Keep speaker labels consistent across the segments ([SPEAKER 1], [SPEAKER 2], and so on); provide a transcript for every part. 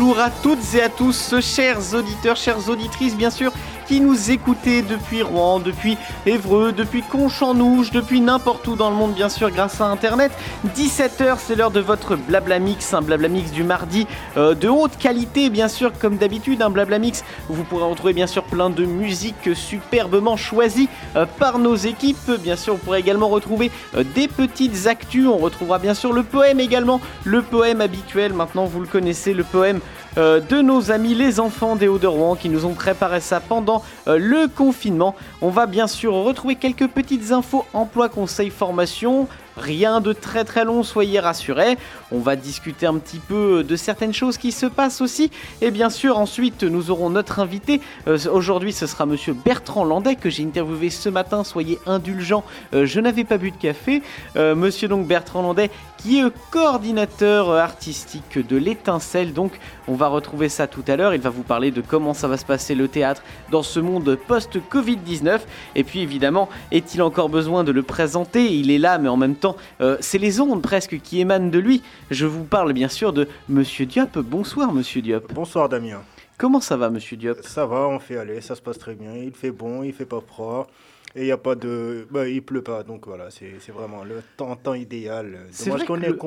[SPEAKER 1] bonjour à toutes et à tous, chers auditeurs, chères auditrices, bien sûr, qui nous écoutez depuis Rouen, depuis Évreux, depuis Conche-en-Ouche, depuis n'importe où dans le monde, bien sûr, grâce à Internet. 17h, c'est l'heure de votre Blabla Mix, un Blabla Mix du mardi de haute qualité, bien sûr, comme d'habitude, un Blabla Mix où vous pourrez retrouver, bien sûr, plein de musique superbement choisie par nos équipes. Bien sûr, vous pourrez également retrouver des petites actus. On retrouvera, bien sûr, le poème également, le poème habituel. Maintenant, vous le connaissez, le poème de nos amis les enfants des Hauts-de-Rouen qui nous ont préparé ça pendant le confinement. On va bien sûr retrouver quelques petites infos emploi, conseil, formation. Rien de très très long, soyez rassurés. On va discuter un petit peu de certaines choses qui se passent aussi. Et bien sûr, ensuite, nous aurons notre invité. Aujourd'hui, ce sera monsieur Bertrand Landais que j'ai interviewé ce matin. Soyez indulgents, je n'avais pas bu de café. Monsieur donc Bertrand Landais, qui est coordinateur artistique de l'Étincelle. Donc, on va retrouver ça tout à l'heure. Il va vous parler de comment ça va se passer le théâtre dans ce monde post-Covid-19. Et puis, évidemment, est-il encore besoin de le présenter ? Il est là, mais en même temps, c'est les ondes presque qui émanent de lui. Je vous parle bien sûr de Monsieur Diop. Bonsoir Monsieur Diop.
[SPEAKER 2] Bonsoir Damien.
[SPEAKER 1] Comment ça va Monsieur Diop ?
[SPEAKER 2] Ça va, on fait aller, ça se passe très bien. Il fait bon, il fait pas froid. Et il y a pas de... il pleut pas, donc voilà, c'est vraiment le temps idéal. Dommage qu'on est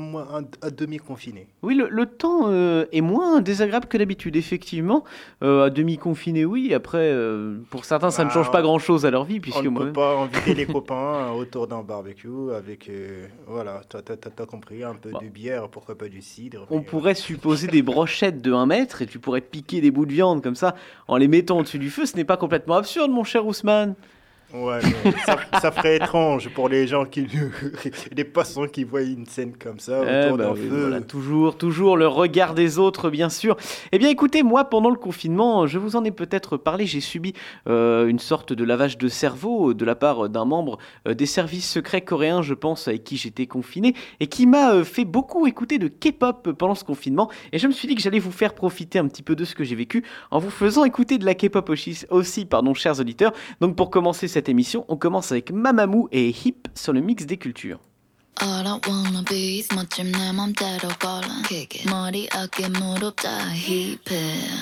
[SPEAKER 2] à demi-confiné.
[SPEAKER 1] Oui, le temps est moins désagréable que d'habitude, effectivement. À demi-confiné, oui. Après, pour certains, ça ne change pas grand-chose à leur vie. Puisque
[SPEAKER 2] on ne peut pas inviter les copains autour d'un barbecue avec... voilà, t'as compris, un peu de bière, pourquoi pas du cidre.
[SPEAKER 1] On pourrait supposer des brochettes de 1 mètre et tu pourrais piquer des bouts de viande comme ça en les mettant au-dessus du feu. Ce n'est pas complètement absurde, mon cher Ousmane.
[SPEAKER 2] Ouais, mais ça ferait étrange pour les gens les passants qui voient une scène comme ça autour d'un feu.
[SPEAKER 1] Voilà, toujours le regard des autres, bien sûr. Eh bien, écoutez, moi, pendant le confinement, je vous en ai peut-être parlé, j'ai subi une sorte de lavage de cerveau de la part d'un membre des services secrets coréens, je pense, avec qui j'étais confiné, et qui m'a fait beaucoup écouter de K-pop pendant ce confinement. Et je me suis dit que j'allais vous faire profiter un petit peu de ce que j'ai vécu en vous faisant écouter de la K-pop aussi, chers auditeurs. Donc, pour commencer cette émission, on commence avec Mamamoo et Hip sur le mix des cultures.
[SPEAKER 3] All I wanna be is 멋진 내 맘대로 걸어 머리 어깨 무릎 다 힙해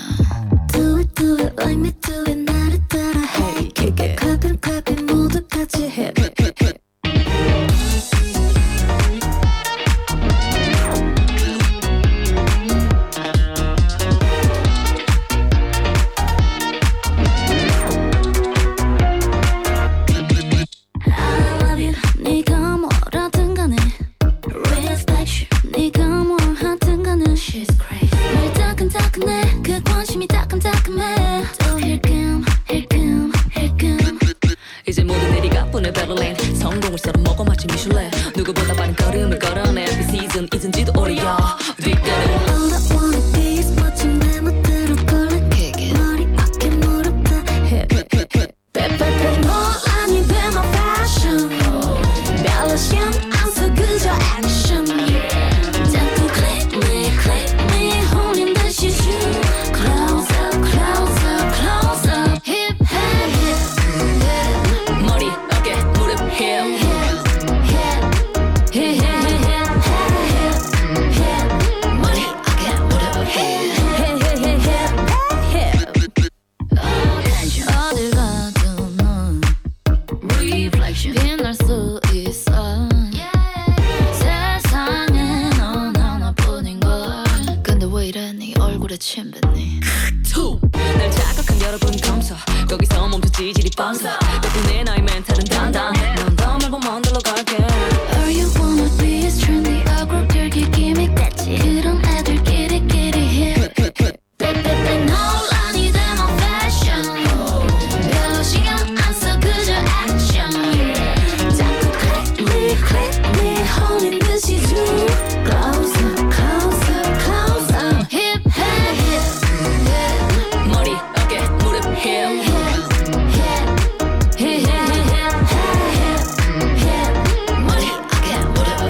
[SPEAKER 3] Do it like me do it 나를 따라 Hey kick it clap it 모두 같이 hit 그 관심이 따끔따끔해 또 힐끔 이제 모든 일이 가뿐해 베를린 성공을 썰어 먹어 마치 미슐랭 누구보다 빠른 걸음을 걸어내 그 시즌 잊은지도 오래야 뒷걸음 All I wanna be is 멋진 내 멋대로 걸어 머리 어깨 무릎 다 hip 빼빼빼 논란이 돼 my fashion 멜로디는 안 써 그저 액션 자꾸 click me 홀린 듯이 Close up, hip, 머리, 어깨, 무릎, hip, 머리, 어깨, 무릎, 어딜 가도 넌 reflection 빛날 수 있어 세상에 넌 하나뿐인걸 근데 왜 이래 네 얼굴에 침 뱉니 날 자극한 여러분 검사 거기서 멈춰 지질이 뻔서 덕분에 나의 멘탈은 단단해 넌 더 말고 먼 데로 갈게 All you wanna be is trendy 어그로들기 기믹 됐지 그런 애들끼리 hip 빼빼빼 논란이 돼 my fashion 별로 신경 안 써 그저 액션 자꾸 click me 홀린 듯이 zoom Close up, hip 머리, 어깨, 무릎, hip 머리, 어깨, 무릎,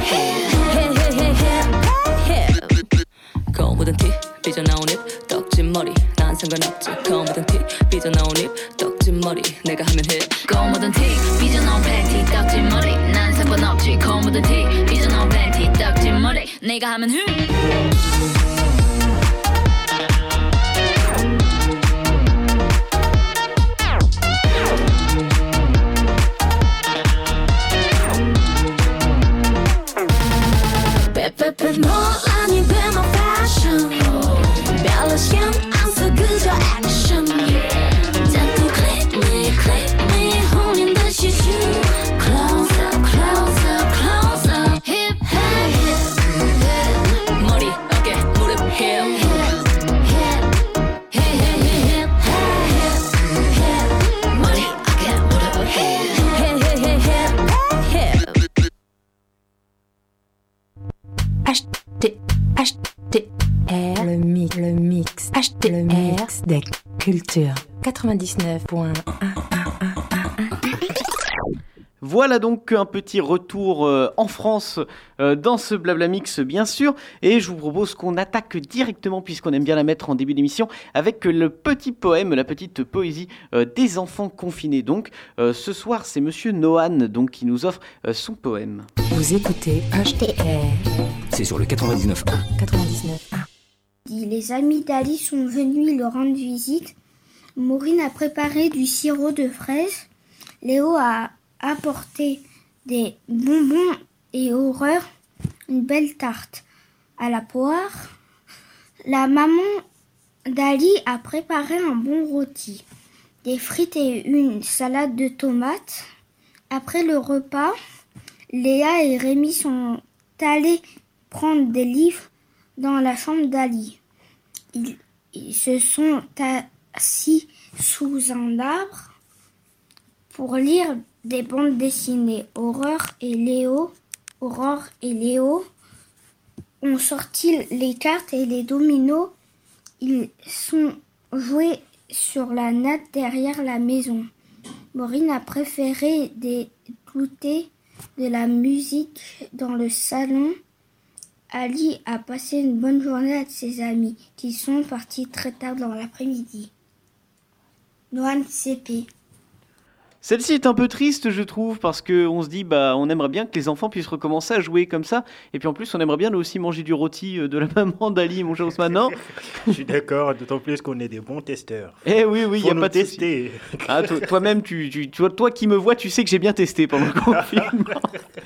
[SPEAKER 3] 거울 묻은 티, 삐져나온 입, 떡진 머리 난 상관없지 거울 묻은 티, 삐져나온 입, 떡진 머리 내가 하면 해 거울 묻은 티, 삐져나온 팬티, 떡진 머리 난 상관없지 거울 묻은 티, 삐져나온 팬티, 떡진 머리 내가 하면 해
[SPEAKER 4] Le mix des cultures 99.1.
[SPEAKER 1] Voilà donc un petit retour en France dans ce Blabla Mix bien sûr, et je vous propose qu'on attaque directement, puisqu'on aime bien la mettre en début d'émission, avec le petit poème, la petite poésie des enfants confinés. Donc ce soir c'est Monsieur Nohan donc, qui nous offre son poème.
[SPEAKER 4] Vous écoutez HTR.
[SPEAKER 5] C'est sur le 99.1.
[SPEAKER 4] 99.1.
[SPEAKER 6] Les amis d'Ali sont venus leur rendre visite. Maureen a préparé du sirop de fraise. Léo a apporté des bonbons et Horreur une belle tarte à la poire. La maman d'Ali a préparé un bon rôti, des frites et une salade de tomates. Après le repas, Léa et Rémi sont allés prendre des livres dans la chambre d'Ali. Ils se sont assis sous un arbre pour lire des bandes dessinées. Aurore et Léo ont sorti les cartes et les dominos. Ils sont joués sur la natte derrière la maison. Maureen a préféré d'écouter de la musique dans le salon. Ali a passé une bonne journée avec ses amis, qui sont partis très tard dans l'après-midi. Nohan CP.
[SPEAKER 1] Celle-ci est un peu triste, je trouve, parce qu'on se dit, on aimerait bien que les enfants puissent recommencer à jouer comme ça. Et puis en plus, on aimerait bien nous aussi manger du rôti de la maman d'Ali, mon cher Ousmane, non ?
[SPEAKER 2] Je suis d'accord, d'autant plus qu'on est des bons testeurs.
[SPEAKER 1] Eh oui, il n'y a pas de
[SPEAKER 2] tester.
[SPEAKER 1] Ah, toi-même, toi qui me vois, tu sais que j'ai bien testé pendant le confinement.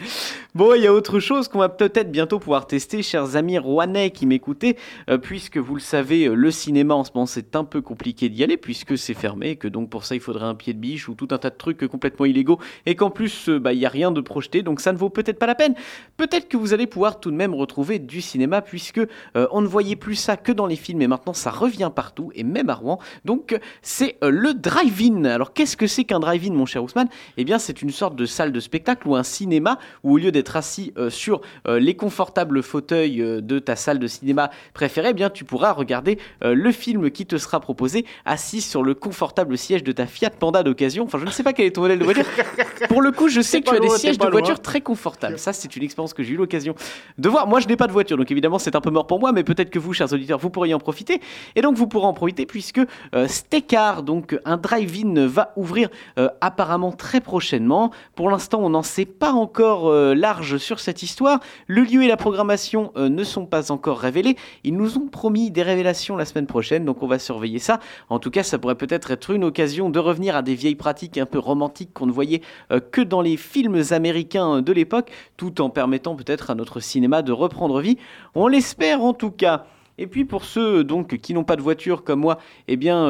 [SPEAKER 1] Bon, il y a autre chose qu'on va peut-être bientôt pouvoir tester, chers amis rouennais qui m'écoutez, puisque vous le savez, le cinéma en ce moment, c'est un peu compliqué d'y aller, puisque c'est fermé, et que donc pour ça, il faudrait un pied de biche ou tout un tas de trucs complètement illégaux, et qu'en plus il n'y a rien de projeté, donc ça ne vaut peut-être pas la peine. Peut-être que vous allez pouvoir tout de même retrouver du cinéma, puisque on ne voyait plus ça que dans les films, et maintenant ça revient partout, et même à Rouen. Donc c'est le drive-in. Alors qu'est-ce que c'est qu'un drive-in, mon cher Ousmane ? Eh bien c'est une sorte de salle de spectacle ou un cinéma où au lieu d'être assis sur les confortables fauteuils de ta salle de cinéma préférée, eh bien tu pourras regarder le film qui te sera proposé assis sur le confortable siège de ta Fiat Panda d'occasion. Enfin, je ne sais pas quel est ton modèle de voiture. Pour le coup, je sais que tu as des sièges de voiture très confortables. Ça, c'est une expérience que j'ai eu l'occasion de voir. Moi, je n'ai pas de voiture, donc évidemment, c'est un peu mort pour moi, mais peut-être que vous, chers auditeurs, vous pourriez en profiter. Et donc, vous pourrez en profiter puisque Stekar, donc un drive-in, va ouvrir apparemment très prochainement. Pour l'instant, on n'en sait pas encore large sur cette histoire. Le lieu et la programmation ne sont pas encore révélés. Ils nous ont promis des révélations la semaine prochaine, donc on va surveiller ça. En tout cas, ça pourrait peut-être être une occasion de revenir à des vieilles pratiques un peu romantiques qu'on ne voyait que dans les films américains de l'époque, tout en permettant peut-être à notre cinéma de reprendre vie. On l'espère en tout cas. Et puis pour ceux donc qui n'ont pas de voiture comme moi, eh bien,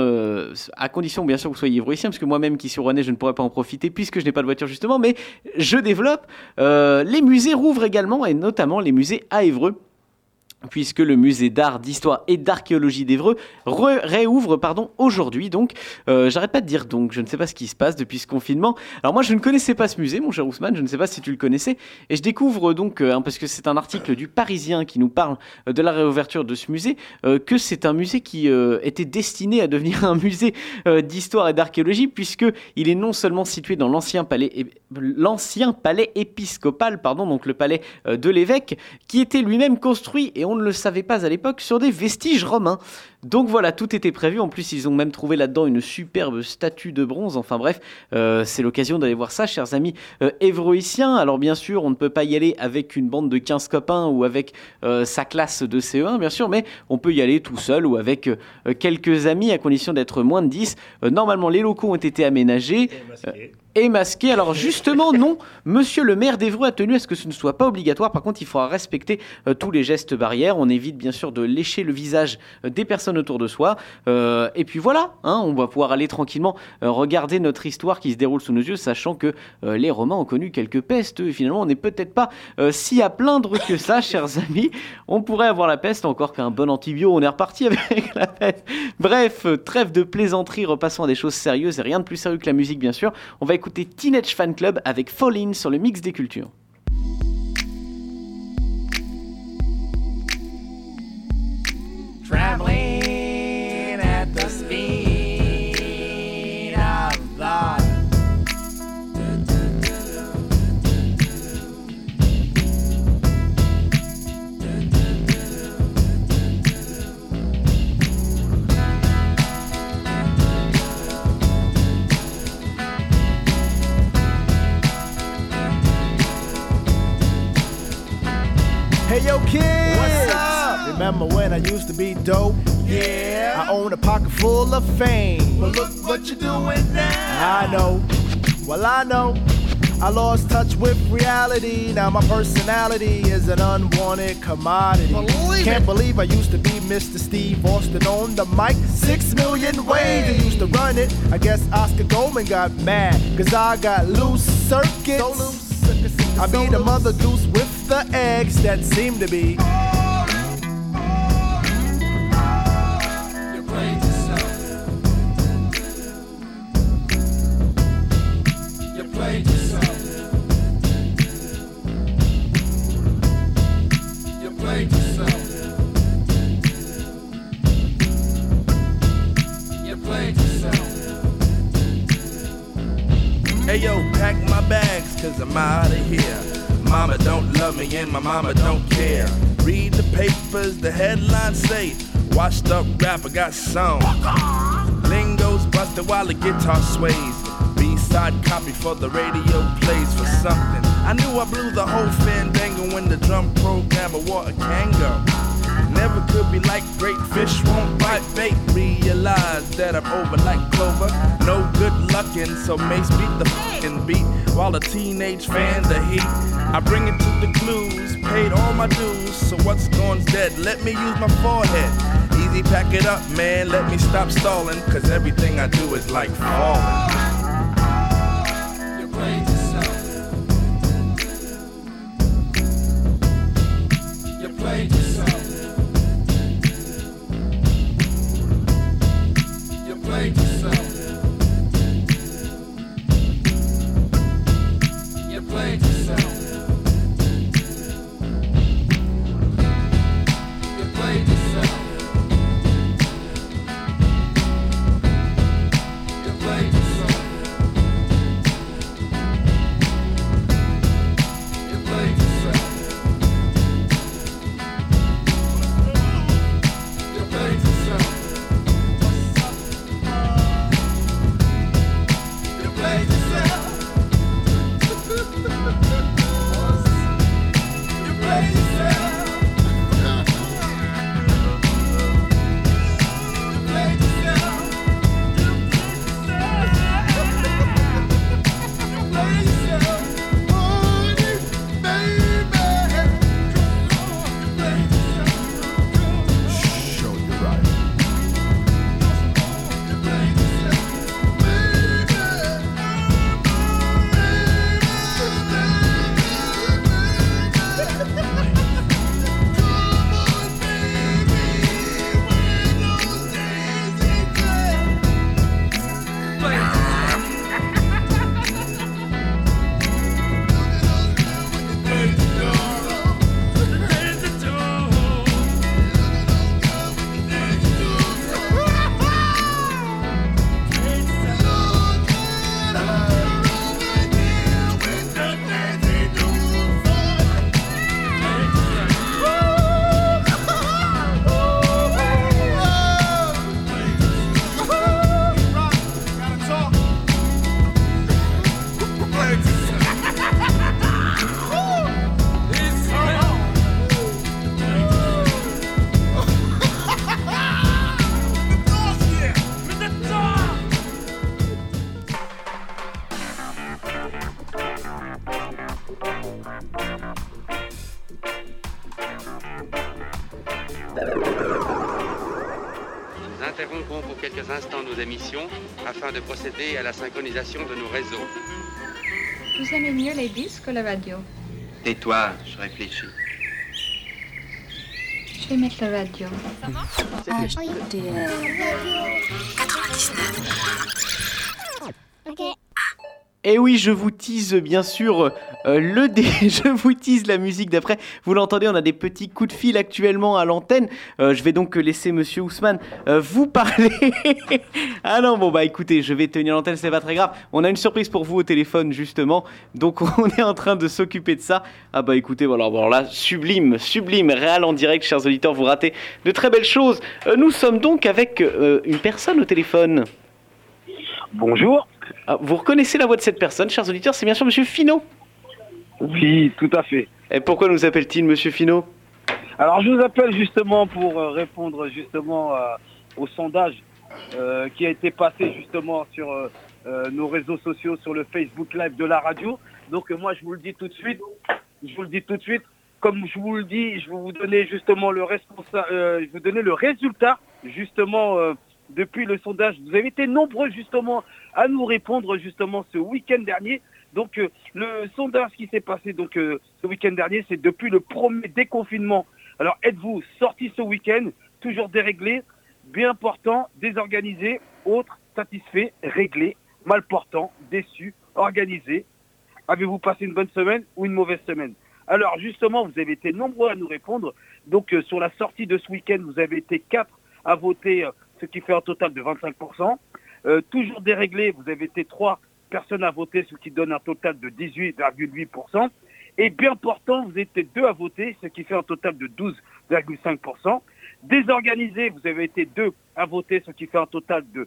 [SPEAKER 1] à condition bien sûr que vous soyez évroïciens, parce que moi-même qui suis rouennais, je ne pourrais pas en profiter puisque je n'ai pas de voiture justement, mais je développe. Les musées rouvrent également, et notamment les musées à Évreux, puisque le musée d'art, d'histoire et d'archéologie d'Évreux réouvre aujourd'hui. Donc, j'arrête pas de dire donc, je ne sais pas ce qui se passe depuis ce confinement. Alors moi, je ne connaissais pas ce musée, mon cher Ousmane, je ne sais pas si tu le connaissais, et je découvre donc, parce que c'est un article du Parisien qui nous parle de la réouverture de ce musée, que c'est un musée qui était destiné à devenir un musée d'histoire et d'archéologie, puisqu'il est non seulement situé dans l'ancien palais épiscopal, donc le palais de l'évêque, qui était lui-même construit, et on ne le savait pas à l'époque, sur des vestiges romains. Donc voilà, tout était prévu. En plus, ils ont même trouvé là-dedans une superbe statue de bronze. Enfin bref, c'est l'occasion d'aller voir ça, chers amis évroïciens. Alors bien sûr, on ne peut pas y aller avec une bande de 15 copains ou avec sa classe de CE1, bien sûr, mais on peut y aller tout seul ou avec quelques amis, à condition d'être moins de 10. Normalement, les locaux ont été aménagés. Et masqué. Alors justement, non, monsieur le maire d'Évreux a tenu à ce que ce ne soit pas obligatoire. Par contre, il faudra respecter tous les gestes barrières. On évite bien sûr de lécher le visage des personnes autour de soi. Et puis voilà, on va pouvoir aller tranquillement regarder notre histoire qui se déroule sous nos yeux, sachant que les Romains ont connu quelques pestes. Et finalement, on n'est peut-être pas si à plaindre que ça, chers amis. On pourrait avoir la peste, encore qu'un bon antibio, on est reparti avec la peste. Bref, trêve de plaisanterie, repassons à des choses sérieuses et rien de plus sérieux que la musique, bien sûr. On va écouter Teenage Fan Club avec Fall In sur le mix des cultures.
[SPEAKER 7] Traveling Hey yo kid, what's up? Remember when I used to be dope? Yeah. I own a pocket full of fame. Well look what you're doing now. I know, well I know. I lost touch with reality. Now my personality is an unwanted commodity. Can't believe I used to be Mr. Steve Austin on the mic. 6 million ways I used to run it. I guess Oscar Goldman got mad, cause I got loose circuits. So loose, I be the mother goose with the eggs that seem to be.
[SPEAKER 8] Hey yo, pack my bags, cause I'm out of here. Mama don't love me and my mama don't care. Read the papers, the headlines say washed up rapper got song. Lingo's busted while the guitar sways. B-side copy for the radio plays for something. I knew I blew the whole fandango when the drum programmer wore a Kango. Never could be like great fish won't bite bait. Realize that I'm over like Clover. No good luckin', so Mace beat the fucking beat while a teenage fan the heat. I bring it to the clues, paid all my dues, so what's gone's dead? Let me use my forehead. Easy, pack it up, man. Let me stop stalling, cause everything I do is like falling. You played yourself. You played yourself. Played yourself. You played yourself. You played yourself. You played yourself. You played yourself. You played yourself.
[SPEAKER 9] Nous interrompons pour quelques instants nos émissions afin de procéder à la synchronisation de nos réseaux.
[SPEAKER 10] Vous aimez mieux les disques ou la radio?
[SPEAKER 9] Tais-toi, je réfléchis.
[SPEAKER 10] Je vais mettre la radio.
[SPEAKER 4] HTR 99.
[SPEAKER 6] Ok.
[SPEAKER 1] Et oui, je vous tease bien sûr je vous tease la musique d'après. Vous l'entendez, on a des petits coups de fil actuellement à l'antenne. Je vais donc laisser Monsieur Ousmane vous parler. Ah non, bon bah écoutez, je vais tenir l'antenne, c'est pas très grave. On a une surprise pour vous au téléphone justement. Donc on est en train de s'occuper de ça. Ah bah écoutez, voilà, bon là, sublime, réel en direct, chers auditeurs, vous ratez de très belles choses. Nous sommes donc avec une personne au téléphone.
[SPEAKER 11] Bonjour.
[SPEAKER 1] Ah, vous reconnaissez la voix de cette personne, chers auditeurs, c'est bien sûr Monsieur Finot.
[SPEAKER 11] Oui, tout à fait.
[SPEAKER 1] Et pourquoi nous appelle-t-il Monsieur Finot ?
[SPEAKER 11] Alors, je vous appelle justement pour répondre justement au sondage qui a été passé justement sur nos réseaux sociaux, sur le Facebook Live de la radio. Donc, moi, je vous le dis tout de suite. Comme je vous le dis, je vais vous donner justement le résultat justement depuis le sondage. Vous avez été nombreux justement à nous répondre justement ce week-end dernier. Donc le sondage qui s'est passé ce week-end dernier, c'est depuis le premier déconfinement. Alors êtes-vous sortis ce week-end, toujours déréglé, bien portant, désorganisé, autre, satisfait, réglé, mal portant, déçu, organisé? Avez-vous passé une bonne semaine ou une mauvaise semaine? Alors justement, vous avez été nombreux à nous répondre. Donc sur la sortie de ce week-end, vous avez été 4 à voter, ce qui fait un total de 25%. Toujours déréglé, vous avez été 3 personnes à voter, ce qui donne un total de 18,8%. Et bien portant, vous étiez 2 à voter, ce qui fait un total de 12,5%. Désorganisé, vous avez été 2 à voter, ce qui fait un total de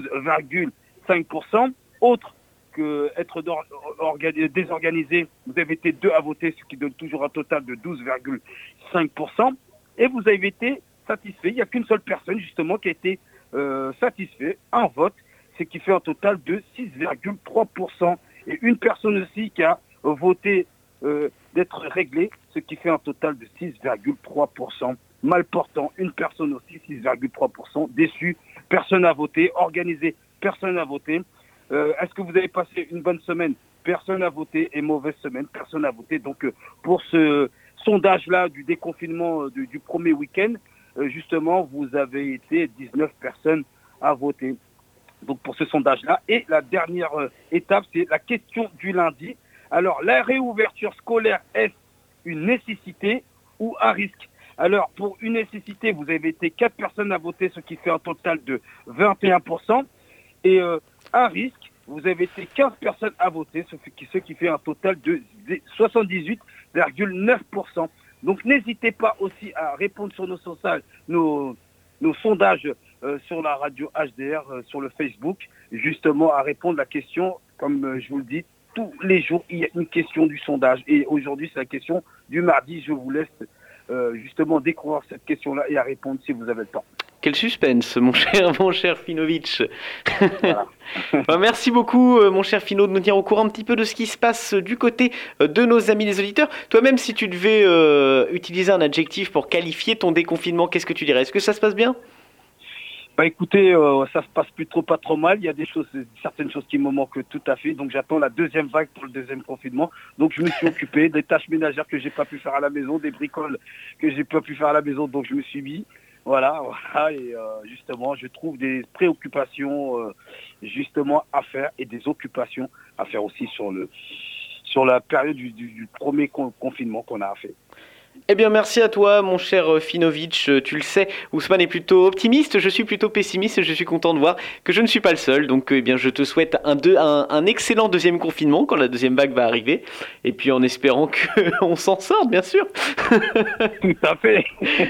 [SPEAKER 11] 12,5%. Autre que être désorganisé, vous avez été 2 à voter, ce qui donne toujours un total de 12,5%. Et vous avez été satisfait. Il n'y a qu'une seule personne justement qui a été satisfait, un vote, ce qui fait un total de 6,3%. Et une personne aussi qui a voté d'être réglé, ce qui fait un total de 6,3%. Mal portant, une personne aussi, 6,3%. Déçu, personne n'a voté. Organisé, personne n'a voté. Est-ce que vous avez passé une bonne semaine? Personne n'a voté. Et mauvaise semaine, personne n'a voté. Donc pour ce sondage-là du déconfinement du premier week-end, justement, vous avez été 19 personnes à voter. Donc pour ce sondage-là. Et la dernière étape, c'est la question du lundi. Alors, la réouverture scolaire, est-ce une nécessité ou un risque? Alors, pour une nécessité, vous avez été 4 personnes à voter, ce qui fait un total de 21%. Et un risque, vous avez été 15 personnes à voter, ce qui fait un total de 78,9%. Donc, n'hésitez pas aussi à répondre sur nos sondages sur la radio HDR, sur le Facebook, justement à répondre à la question, comme je vous le dis, tous les jours, il y a une question du sondage. Et aujourd'hui, c'est la question du mardi. Je vous laisse justement découvrir cette question-là et à répondre si vous avez le temps.
[SPEAKER 1] Quel suspense, mon cher Finovitch. Voilà. Merci beaucoup, mon cher Fino, de nous tenir au courant un petit peu de ce qui se passe du côté de nos amis les auditeurs. Toi-même, si tu devais utiliser un adjectif pour qualifier ton déconfinement, qu'est-ce que tu dirais? Est-ce que ça se passe bien?
[SPEAKER 11] Bah écoutez, ça se passe plutôt pas trop mal. Il y a certaines choses qui me manquent tout à fait. Donc j'attends la deuxième vague pour le deuxième confinement. Donc je me suis occupé des tâches ménagères que j'ai pas pu faire à la maison, des bricoles que j'ai pas pu faire à la maison. Donc je me suis mis. Voilà. Et justement, je trouve des préoccupations justement à faire et des occupations à faire aussi sur la période du premier confinement qu'on a à faire.
[SPEAKER 1] Eh bien, merci à toi, mon cher Finovitch. Tu le sais, Ousmane est plutôt optimiste, je suis plutôt pessimiste et je suis content de voir que je ne suis pas le seul. Donc, eh bien, je te souhaite un excellent deuxième confinement quand la deuxième vague va arriver. Et puis, en espérant qu'on s'en sorte, bien sûr.
[SPEAKER 11] Tout à fait.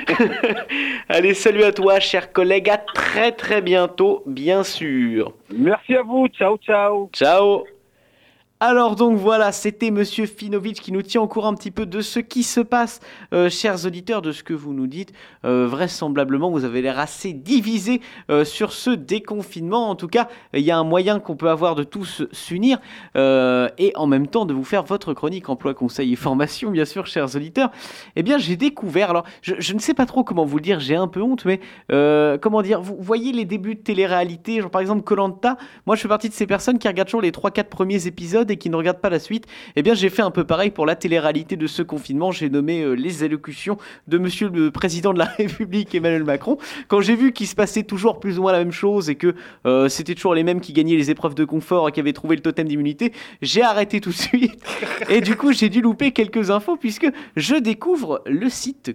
[SPEAKER 1] Allez, salut à toi, cher collègue. À très, très bientôt, bien sûr.
[SPEAKER 11] Merci à vous. Ciao, ciao.
[SPEAKER 1] Ciao. Alors donc voilà, c'était Monsieur Finovitch qui nous tient au courant un petit peu de ce qui se passe, chers auditeurs, de ce que vous nous dites. Vraisemblablement, vous avez l'air assez divisés sur ce déconfinement. En tout cas, il y a un moyen qu'on peut avoir de tous s'unir et en même temps de vous faire votre chronique emploi, conseil et formation, bien sûr, chers auditeurs. Eh bien, j'ai découvert, alors je ne sais pas trop comment vous le dire, j'ai un peu honte, mais comment dire, vous voyez les débuts de télé-réalité, genre par exemple Koh-Lanta. Moi, je fais partie de ces personnes qui regardent toujours les 3-4 premiers épisodes et qui ne regardent pas la suite. Eh bien, j'ai fait un peu pareil pour la télé-réalité de ce confinement. J'ai nommé les allocutions de Monsieur le Président de la République, Emmanuel Macron. Quand j'ai vu qu'il se passait toujours plus ou moins la même chose et que c'était toujours les mêmes qui gagnaient les épreuves de confort et qui avaient trouvé le totem d'immunité, j'ai arrêté tout de suite. Et du coup, j'ai dû louper quelques infos puisque je découvre le site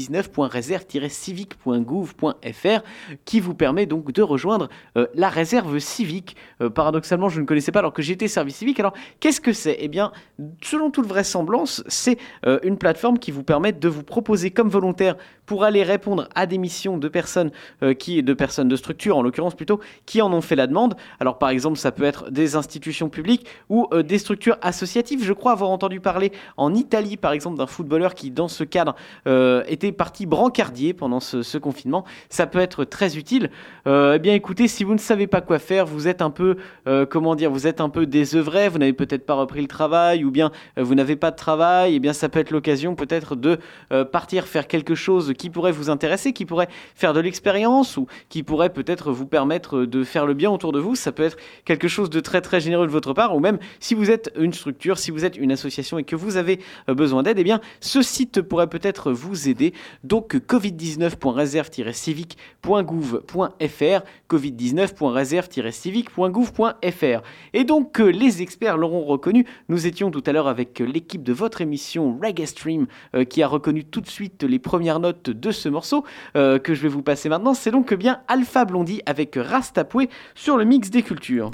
[SPEAKER 1] covid19.reserve-civique.gouv.fr qui vous permet donc de rejoindre la réserve civique. Paradoxalement, je ne connaissais pas alors que j'étais service civique. Alors, Qu'est-ce que c'est ? Eh bien, selon toute vraisemblance, c'est une plateforme qui vous permet de vous proposer comme volontaire pour aller répondre à des missions de personnes, de structures en l'occurrence plutôt, qui en ont fait la demande. Alors par exemple, ça peut être des institutions publiques ou des structures associatives. Je crois avoir entendu parler en Italie par exemple d'un footballeur qui dans ce cadre était parti brancardier pendant ce confinement. Ça peut être très utile. Eh bien écoutez, si vous ne savez pas quoi faire, vous êtes un peu, vous êtes un peu désœuvré, vous n'avez peut-être pas repris le travail ou bien vous n'avez pas de travail, eh bien ça peut être l'occasion peut-être de partir faire quelque chose qui pourrait vous intéresser, qui pourrait faire de l'expérience ou qui pourrait peut-être vous permettre de faire le bien autour de vous. Ça peut être quelque chose de très très généreux de votre part, ou même si vous êtes une structure, si vous êtes une association et que vous avez besoin d'aide, eh bien ce site pourrait peut-être vous aider. Donc covid19.reserve-civique.gouv.fr, covid19.reserve-civique.gouv.fr. Et donc les experts l'auront reconnu, nous étions tout à l'heure avec l'équipe de votre émission Reggae Stream qui a reconnu tout de suite les premières notes de ce morceau que je vais vous passer maintenant. C'est donc bien Alpha Blondy avec Rastapoué sur le mix des cultures.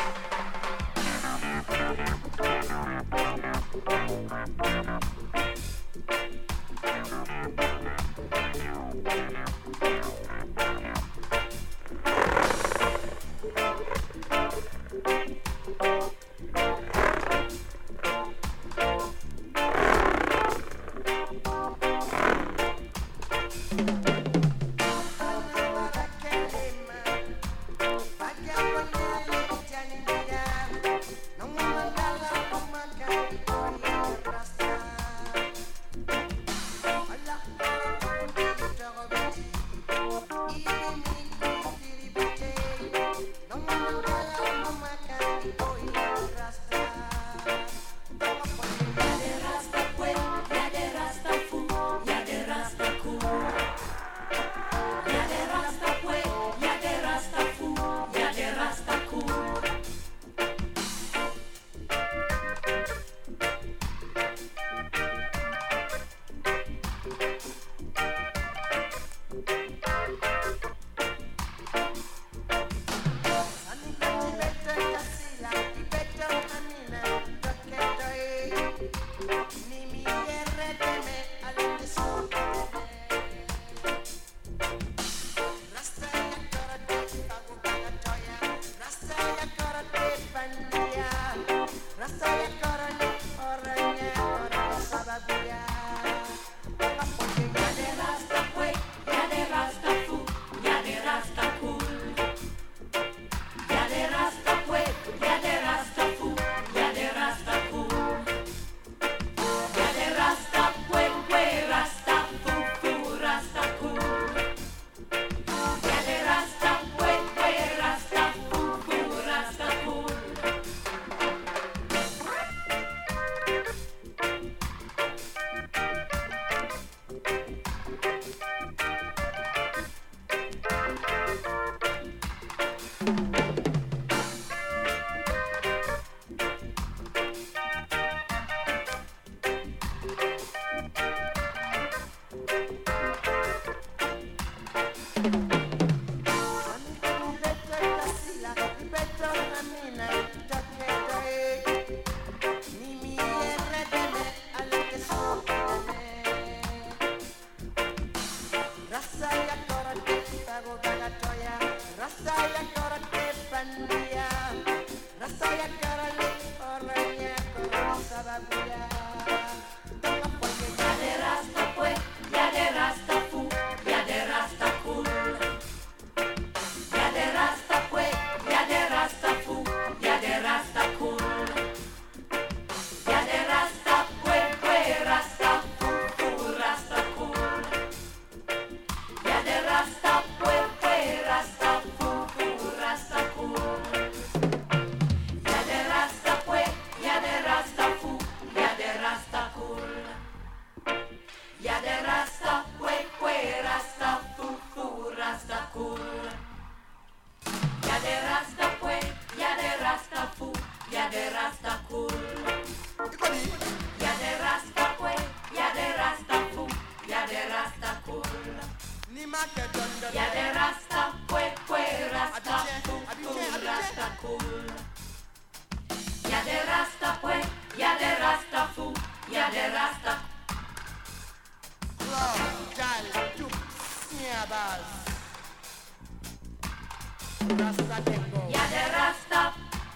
[SPEAKER 3] Ya de Rasta.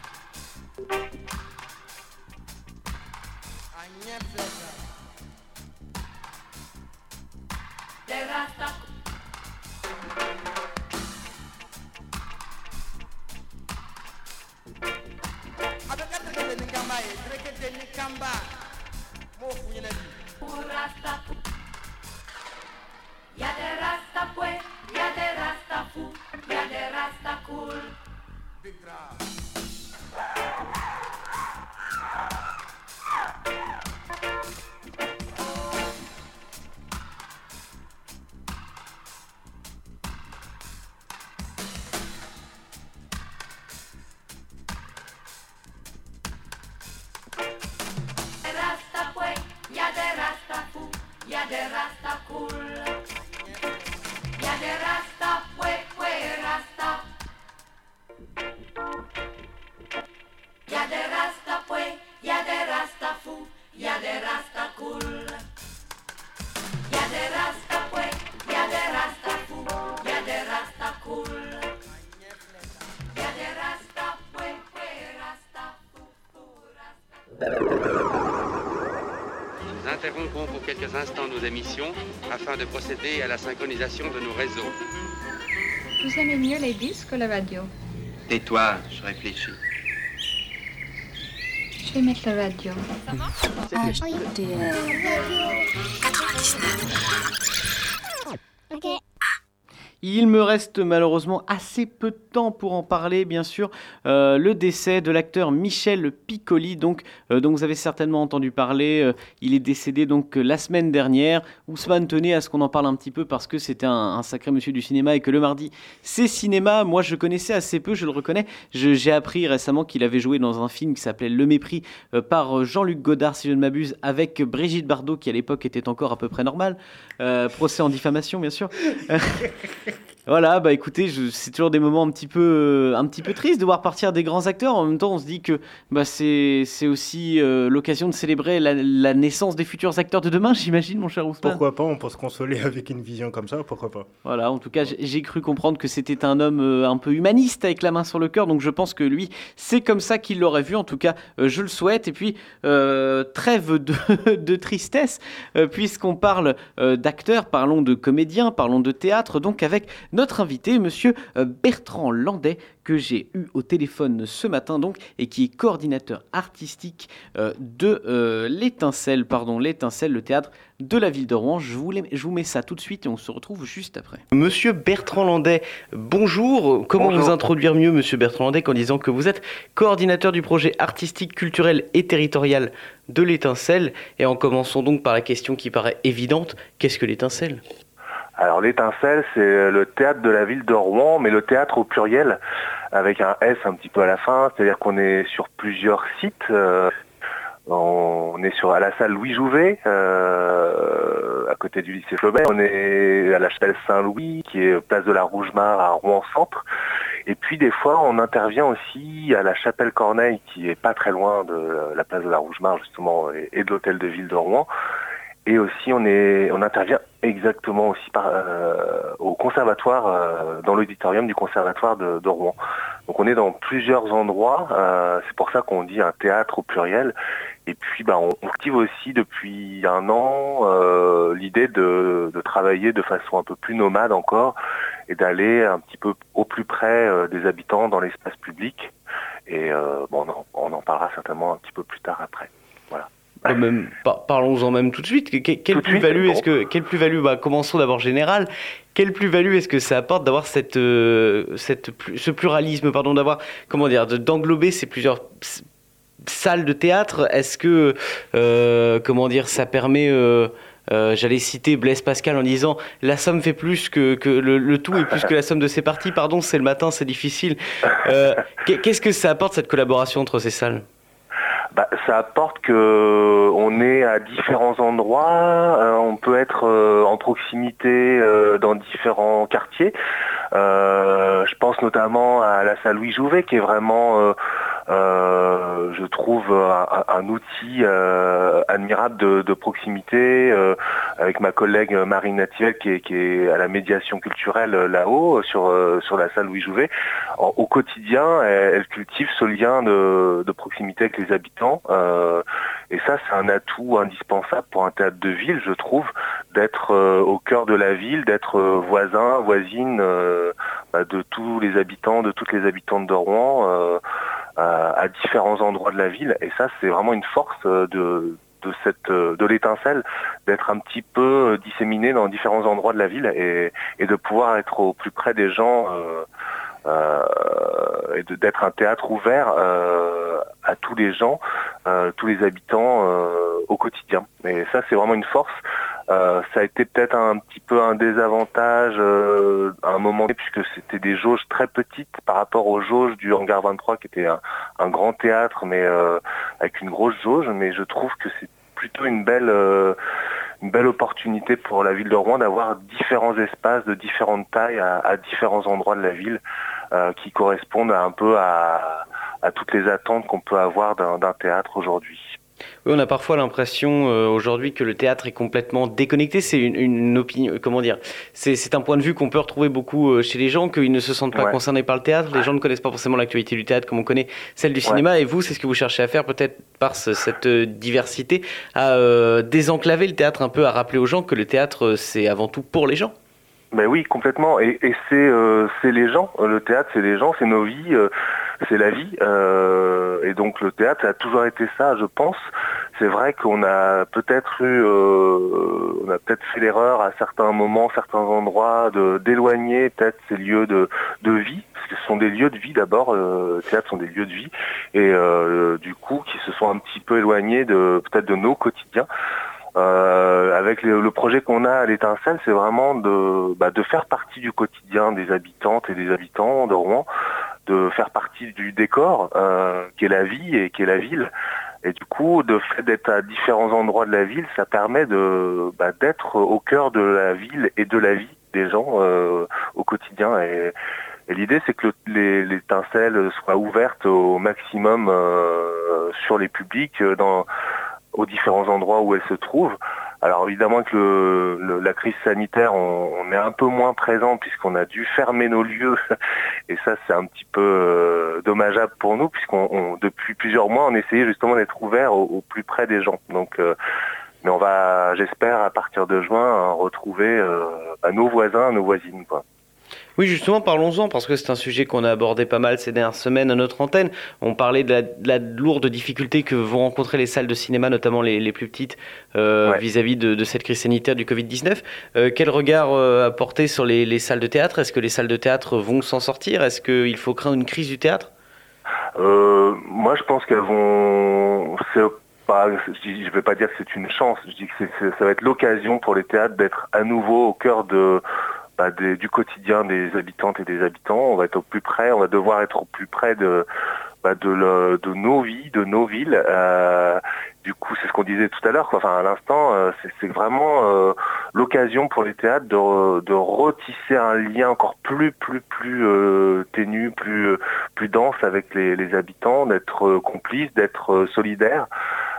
[SPEAKER 3] De Rasta. Rasta. Ya de Rasta pues, ya de Rasta fu, ya de Rasta cool. Rasta pues, ya de Rasta fu, ya de Rasta cool. Ya de Rasta fue Rasta. Ya de Rasta fue, ya de Rasta fu, ya de Rasta cool. Ya de Rasta fue, ya de Rasta fu, ya de Rasta cool. Ya de Rasta fue Rasta fu,
[SPEAKER 9] Nous interrompons pour quelques instants nos émissions afin de procéder à la synchronisation de nos réseaux.
[SPEAKER 10] Vous aimez mieux les disques ou la radio?
[SPEAKER 9] Tais-toi, je réfléchis.
[SPEAKER 10] Je vais mettre la radio.
[SPEAKER 6] Ok.
[SPEAKER 1] Il me reste malheureusement assez peu de temps pour en parler, bien sûr. Le décès de l'acteur Michel Piccoli, dont vous avez certainement entendu parler. Il est décédé donc la semaine dernière. Ousmane tenait à ce qu'on en parle un petit peu parce que c'était un sacré monsieur du cinéma et que le mardi, c'est cinéma. Moi, je connaissais assez peu, je le reconnais. J'ai appris récemment qu'il avait joué dans un film qui s'appelait Le Mépris par Jean-Luc Godard, si je ne m'abuse, avec Brigitte Bardot, qui à l'époque était encore à peu près normale. Procès en diffamation, bien sûr. Voilà, bah écoutez, c'est toujours des moments un petit peu tristes de voir partir des grands acteurs. En même temps, on se dit que bah, c'est aussi l'occasion de célébrer la naissance des futurs acteurs de demain, j'imagine, mon cher Ousmane.
[SPEAKER 2] Pourquoi pas, on peut se consoler avec une vision comme ça, pourquoi pas.
[SPEAKER 1] Voilà, en tout cas, j'ai cru comprendre que c'était un homme un peu humaniste avec la main sur le cœur, donc je pense que lui, c'est comme ça qu'il l'aurait vu. En tout cas, je le souhaite. Et puis, trêve de tristesse, puisqu'on parle d'acteurs, parlons de comédiens, parlons de théâtre, donc avec notre invité, monsieur Bertrand Landais, que j'ai eu au téléphone ce matin donc, et qui est coordinateur artistique de l'Étincelle, le théâtre de la ville de Rouen. Je vous mets ça tout de suite et on se retrouve juste après. Monsieur Bertrand Landais, bonjour. Comment vous introduire mieux, monsieur Bertrand Landais, qu'en disant que vous êtes coordinateur du projet artistique, culturel et territorial de l'Étincelle. Et en commençons donc par la question qui paraît évidente, qu'est-ce que l'Étincelle ?
[SPEAKER 12] Alors l'Étincelle, c'est le théâtre de la ville de Rouen, mais le théâtre au pluriel, avec un S un petit peu à la fin, c'est-à-dire qu'on est sur plusieurs sites. On est à la salle Louis Jouvet, à côté du lycée Flaubert. On est à la chapelle Saint-Louis, qui est place de la Rougemare à Rouen-Centre. Et puis des fois, on intervient aussi à la chapelle Corneille, qui est pas très loin de la place de la Rougemare, justement, et de l'hôtel de ville de Rouen. Et aussi, on intervient exactement aussi au conservatoire, dans l'auditorium du conservatoire de Rouen. Donc on est dans plusieurs endroits, c'est pour ça qu'on dit un théâtre au pluriel. Et puis on cultive aussi depuis un an l'idée de travailler de façon un peu plus nomade encore et d'aller un petit peu au plus près des habitants dans l'espace public. Et on en parlera certainement un petit peu plus tard après. Voilà.
[SPEAKER 1] Parlons-en même tout de suite. Quelle plus-value, commençons d'abord général. Quelle plus-value est-ce que ça apporte d'avoir ce pluralisme, d'englober ces plusieurs salles de théâtre? Est-ce que, ça permet... j'allais citer Blaise Pascal en disant la somme fait plus que le tout est plus que la somme de ses parties. Pardon, c'est le matin, c'est difficile. Qu'est-ce que ça apporte, cette collaboration entre ces salles?
[SPEAKER 12] Ça apporte que on est à différents endroits, on peut être en proximité dans différents quartiers. Je pense notamment à la salle Louis Jouvet qui est vraiment je trouve un outil admirable de proximité avec ma collègue Marine Nativel qui est à la médiation culturelle là-haut sur la salle Louis Jouvet. Au quotidien, elle cultive ce lien de proximité avec les habitants et ça c'est un atout indispensable pour un théâtre de ville, je trouve, d'être au cœur de la ville, d'être voisine de tous les habitants, de toutes les habitantes de Rouen à différents endroits de la ville. Et ça, c'est vraiment une force de l'étincelle, d'être un petit peu disséminé dans différents endroits de la ville et de pouvoir être au plus près des gens et d'être un théâtre ouvert à tous les gens, tous les habitants au quotidien. Et ça, c'est vraiment une force. Ça a été peut-être un petit peu un désavantage à un moment donné, puisque c'était des jauges très petites par rapport aux jauges du Hangar 23, qui était un grand théâtre, mais avec une grosse jauge. Mais je trouve que c'est plutôt une belle opportunité pour la ville de Rouen d'avoir différents espaces de différentes tailles à différents endroits de la ville qui correspondent un peu à toutes les attentes qu'on peut avoir d'un théâtre aujourd'hui.
[SPEAKER 1] Oui, on a parfois l'impression aujourd'hui que le théâtre est complètement déconnecté. C'est une opinion, comment dire, c'est un point de vue qu'on peut retrouver beaucoup chez les gens, qu'ils ne se sentent pas concernés par le théâtre. Les gens ne connaissent pas forcément l'actualité du théâtre comme on connaît celle du cinéma. Et vous, c'est ce que vous cherchez à faire, peut-être par cette diversité, à désenclaver le théâtre un peu, à rappeler aux gens que le théâtre, c'est avant tout pour les gens.
[SPEAKER 12] Ben oui, complètement. Et c'est les gens. Le théâtre, c'est les gens, c'est nos vies, c'est la vie. Et donc le théâtre, ça a toujours été ça, je pense. C'est vrai qu'on a peut-être fait l'erreur à certains moments, certains endroits, d'éloigner peut-être ces lieux de vie, parce que ce sont des lieux de vie d'abord. Le théâtre sont des lieux de vie, et du coup, qui se sont un petit peu éloignés peut-être de nos quotidiens. Avec le projet qu'on a à l'Étincelle, c'est vraiment de faire partie du quotidien des habitantes et des habitants de Rouen, de faire partie du décor qui est la vie et qui est la ville. Et du coup, le fait d'être à différents endroits de la ville, ça permet d'être au cœur de la ville et de la vie des gens au quotidien. Et l'idée, c'est que l'Étincelle soit ouverte au maximum sur les publics, aux différents endroits où elle se trouve. Alors évidemment que la crise sanitaire, on est un peu moins présent puisqu'on a dû fermer nos lieux et ça c'est un petit peu dommageable pour nous puisqu'on depuis plusieurs mois on essayait justement d'être ouvert au plus près des gens. Donc mais on va, j'espère, à partir de juin retrouver nos voisins, nos voisines, quoi.
[SPEAKER 1] Oui, justement, parlons-en, parce que c'est un sujet qu'on a abordé pas mal ces dernières semaines à notre antenne. On parlait de la lourde difficulté que vont rencontrer les salles de cinéma, notamment les plus petites, vis-à-vis de cette crise sanitaire du Covid-19. Quel regard apporter sur les salles de théâtre ? Est-ce que les salles de théâtre vont s'en sortir ? Est-ce qu'il faut craindre une crise du théâtre ?
[SPEAKER 12] Moi, je pense qu'elles vont... je ne vais pas dire que c'est une chance, je dis que ça va être l'occasion pour les théâtres d'être à nouveau au cœur du quotidien des habitantes et des habitants. On va être au plus près, on va devoir être au plus près de nos vies, de nos villes. Du coup, c'est ce qu'on disait tout à l'heure, quoi. Enfin, à l'instant, c'est vraiment l'occasion pour les théâtres de retisser un lien encore plus ténu, plus dense avec les habitants, d'être complices, d'être solidaires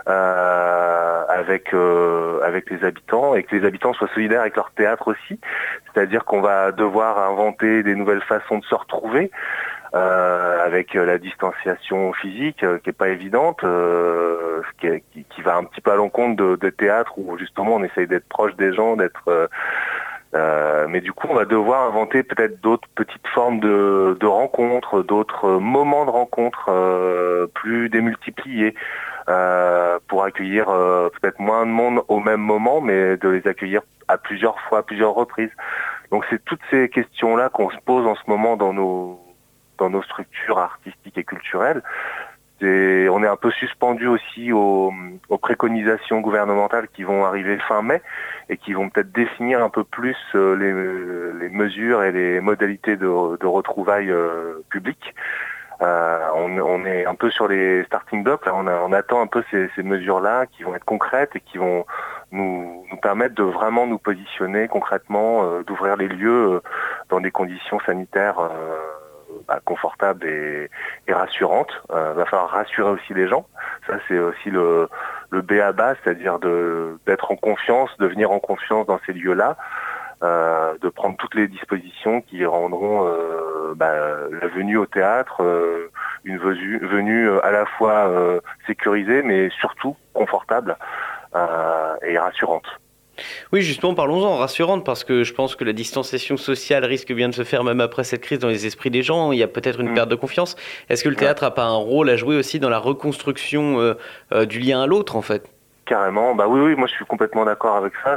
[SPEAKER 12] avec les habitants, et que les habitants soient solidaires avec leur théâtre aussi. C'est-à-dire qu'on va devoir inventer des nouvelles façons de se retrouver. Avec la distanciation physique qui est pas évidente, qui va un petit peu à l'encontre de théâtre où justement on essaye d'être proche des gens, mais du coup on va devoir inventer peut-être d'autres petites formes de rencontres, d'autres moments de rencontres plus démultipliés pour accueillir peut-être moins de monde au même moment, mais de les accueillir à plusieurs fois, à plusieurs reprises. Donc c'est toutes ces questions-là qu'on se pose en ce moment dans nos structures artistiques et culturelles. On est un peu suspendu aussi aux préconisations gouvernementales qui vont arriver fin mai et qui vont peut-être définir un peu plus les mesures et les modalités de retrouvailles publiques. On est un peu sur les starting blocks. Là, on attend un peu ces mesures-là qui vont être concrètes et qui vont nous permettre de vraiment nous positionner concrètement, d'ouvrir les lieux dans des conditions sanitaires confortable et rassurante. Va falloir rassurer aussi les gens. Ça, c'est aussi le b.a.-ba, c'est-à-dire d'être en confiance, de venir en confiance dans ces lieux-là, de prendre toutes les dispositions qui rendront la venue au théâtre une venue à la fois sécurisée, mais surtout confortable et rassurante.
[SPEAKER 1] Oui, justement, parlons-en, rassurante, parce que je pense que la distanciation sociale risque bien de se faire même après cette crise dans les esprits des gens. Il y a peut-être une perte de confiance. Est-ce que le théâtre n'a pas un rôle à jouer aussi dans la reconstruction du lien à l'autre, en fait ?
[SPEAKER 12] Carrément, oui, moi je suis complètement d'accord avec ça.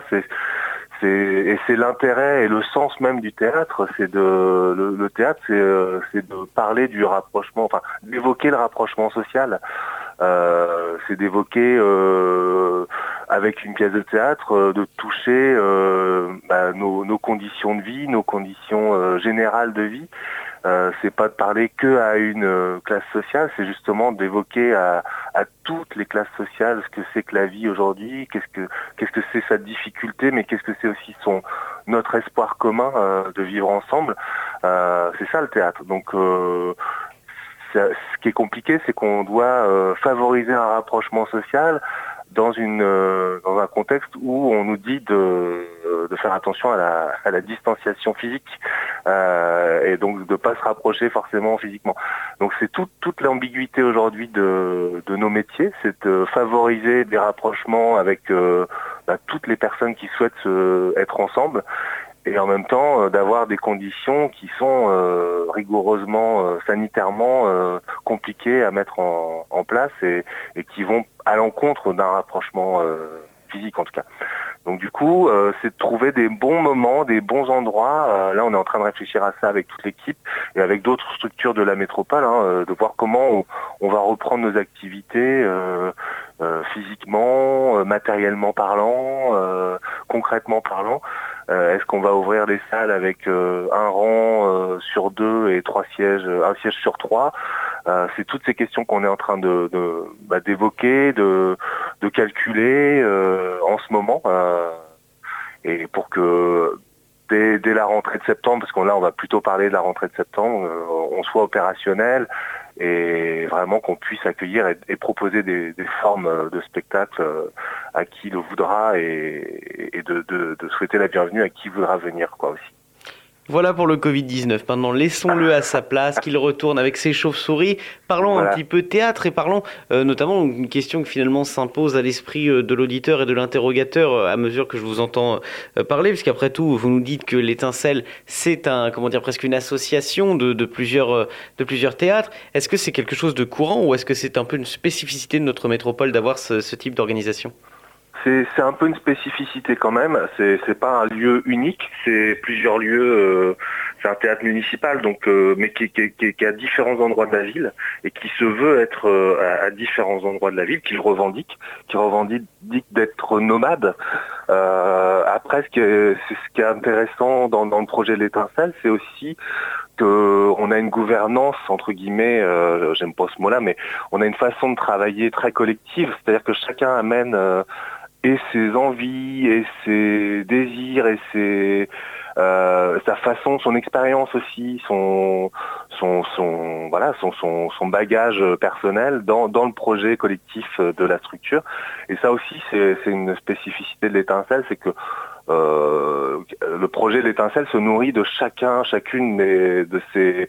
[SPEAKER 12] Et c'est l'intérêt et le sens même du théâtre, le théâtre, c'est de parler du rapprochement, enfin d'évoquer le rapprochement social. C'est d'évoquer avec une pièce de théâtre, de toucher nos conditions de vie, nos conditions générales de vie. C'est pas de parler que à une classe sociale, c'est justement d'évoquer à toutes les classes sociales ce que c'est que la vie aujourd'hui, qu'est-ce que c'est sa difficulté, mais qu'est-ce que c'est aussi notre espoir commun de vivre ensemble. C'est ça le théâtre. Donc ce qui est compliqué, c'est qu'on doit favoriser un rapprochement social dans un contexte où on nous dit de faire attention à la distanciation physique et donc de pas se rapprocher forcément physiquement. Donc c'est toute l'ambiguïté aujourd'hui de nos métiers, c'est de favoriser des rapprochements avec toutes les personnes qui souhaitent être ensemble, et en même temps d'avoir des conditions qui sont rigoureusement sanitairement compliquées à mettre en place et qui vont à l'encontre d'un rapprochement physique en tout cas. Donc du coup, c'est de trouver des bons moments, des bons endroits. Là, on est en train de réfléchir à ça avec toute l'équipe et avec d'autres structures de la métropole, de voir comment on va reprendre nos activités physiquement, matériellement parlant, concrètement parlant. Est-ce qu'on va ouvrir les salles avec un rang sur 2 et 3 sièges, un siège sur 3? C'est toutes ces questions qu'on est en train d'évoquer, de calculer en ce moment, et pour que dès la rentrée de septembre, parce qu'on va plutôt parler de la rentrée de septembre, on soit opérationnel et vraiment qu'on puisse accueillir et proposer des formes de spectacle à qui le voudra et de souhaiter la bienvenue à qui voudra venir aussi.
[SPEAKER 1] Voilà pour le Covid-19. Maintenant, laissons-le à sa place, qu'il retourne avec ses chauves-souris. Parlons un petit peu théâtre et parlons notamment d'une question qui finalement s'impose à l'esprit de l'auditeur et de l'interrogateur à mesure que je vous entends parler, puisqu'après tout, vous nous dites que l'Étincelle, c'est presque une association de plusieurs théâtres. Est-ce que c'est quelque chose de courant ou est-ce que c'est un peu une spécificité de notre métropole d'avoir ce type d'organisation ?
[SPEAKER 12] C'est un peu une spécificité quand même, c'est pas un lieu unique, c'est plusieurs lieux, c'est un théâtre municipal donc mais qui est à différents endroits de la ville et qui se veut être à différents endroits de la ville, qui revendique d'être nomade. Après ce qui est intéressant dans le projet de l'Étincelle, c'est aussi qu'on a une gouvernance, entre guillemets, j'aime pas ce mot-là, mais on a une façon de travailler très collective, c'est-à-dire que chacun amène et ses envies, et ses désirs, et sa façon, son expérience aussi, son bagage personnel dans le projet collectif de la structure. Et ça aussi, c'est une spécificité de l'Étincelle, c'est que le projet de l'Étincelle se nourrit de chacune de ces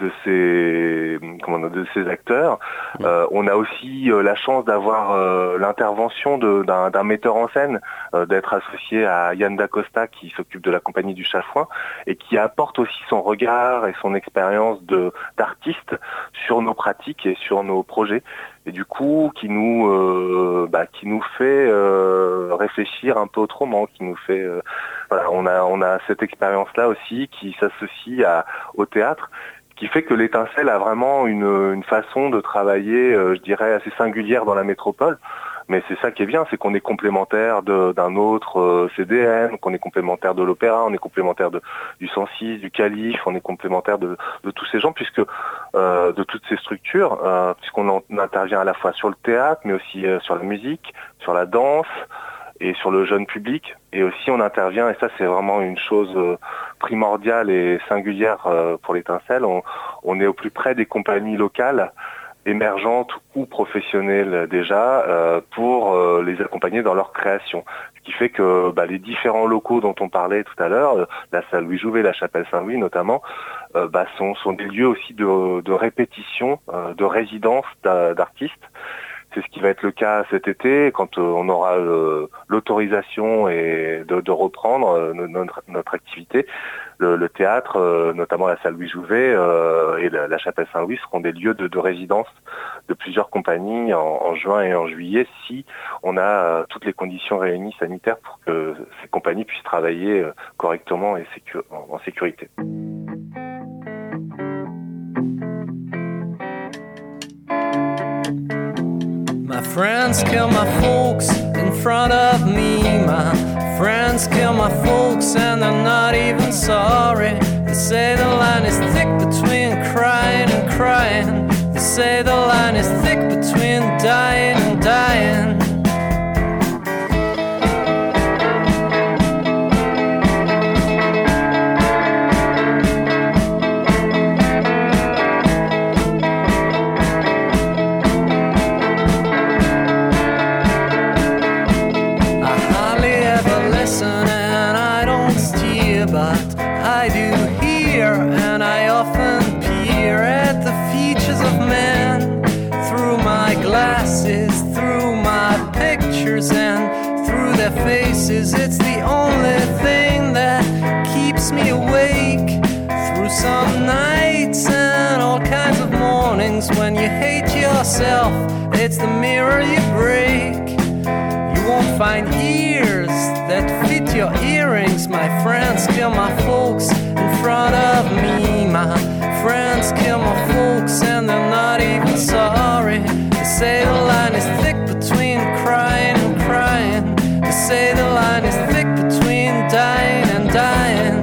[SPEAKER 12] acteurs. On a aussi la chance d'avoir l'intervention d'un metteur en scène, d'être associé à Yann Dacosta qui s'occupe de la compagnie du Chafouin et qui apporte aussi son regard et son expérience d'artiste sur nos pratiques et sur nos projets. Et du coup, qui nous fait réfléchir un peu autrement, qui nous fait, on a cette expérience-là aussi qui s'associe au théâtre, qui fait que l'Étincelle a vraiment une façon de travailler, je dirais, assez singulière dans la métropole. Mais c'est ça qui est bien, c'est qu'on est complémentaire d'un autre CDN, qu'on est complémentaire de l'Opéra, on est complémentaire du 106, du Calife, on est complémentaire de tous ces gens, puisque de toutes ces structures, puisqu'on intervient à la fois sur le théâtre, mais aussi sur la musique, sur la danse et sur le jeune public. Et aussi on intervient, et ça c'est vraiment une chose primordiale et singulière pour l'Étincelle, on est au plus près des compagnies locales, émergentes ou professionnelles déjà, pour les accompagner dans leur création. Ce qui fait que les différents locaux dont on parlait tout à l'heure, la salle Louis Jouvet, la chapelle Saint-Louis notamment, sont des lieux aussi de répétition, de résidence d'artistes. C'est ce qui va être le cas cet été, quand on aura l'autorisation et de reprendre notre activité. Le théâtre, notamment la salle Louis Jouvet et la chapelle Saint-Louis seront des lieux de résidence de plusieurs compagnies en juin et en juillet, si on a toutes les conditions réunies sanitaires pour que ces compagnies puissent travailler correctement et en sécurité.
[SPEAKER 13] My friends kill my folks in front of me. My friends kill my folks and they're not even sorry. They say the line is thick between crying and crying. They say the line is thick between dying and dying. But I do hear, and I often peer at the features of men through my glasses, through my pictures, and through their faces. It's the only thing that keeps me awake through some nights and all kinds of mornings when you hate yourself. It's the mirror you break. You won't find ears that fit your earrings. My friends kill my folks in front of me. My friends kill my folks and they're not even sorry. They say the line is thick between crying and crying. They say the line is thick between dying and dying.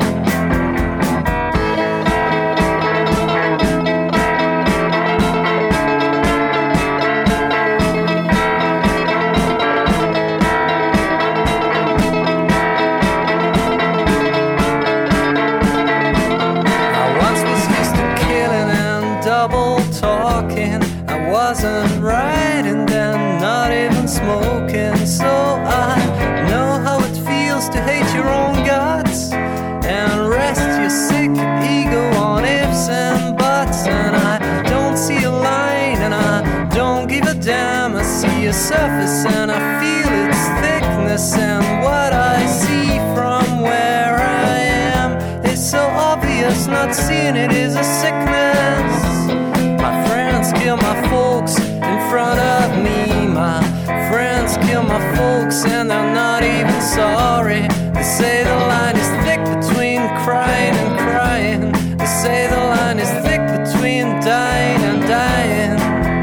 [SPEAKER 13] Wasn't right and then not even smoking. So I know how it feels to hate your own guts and rest your sick ego on ifs and buts. And I don't see a line and I don't give a damn. I see a surface and I feel its thickness, and what I see from where I am is so obvious. Not seeing it is a sickness. My friends kill my folks in front of me. My friends kill my folks and they're not even sorry. They say the line is thick between crying and crying. They say the line is thick between dying and dying.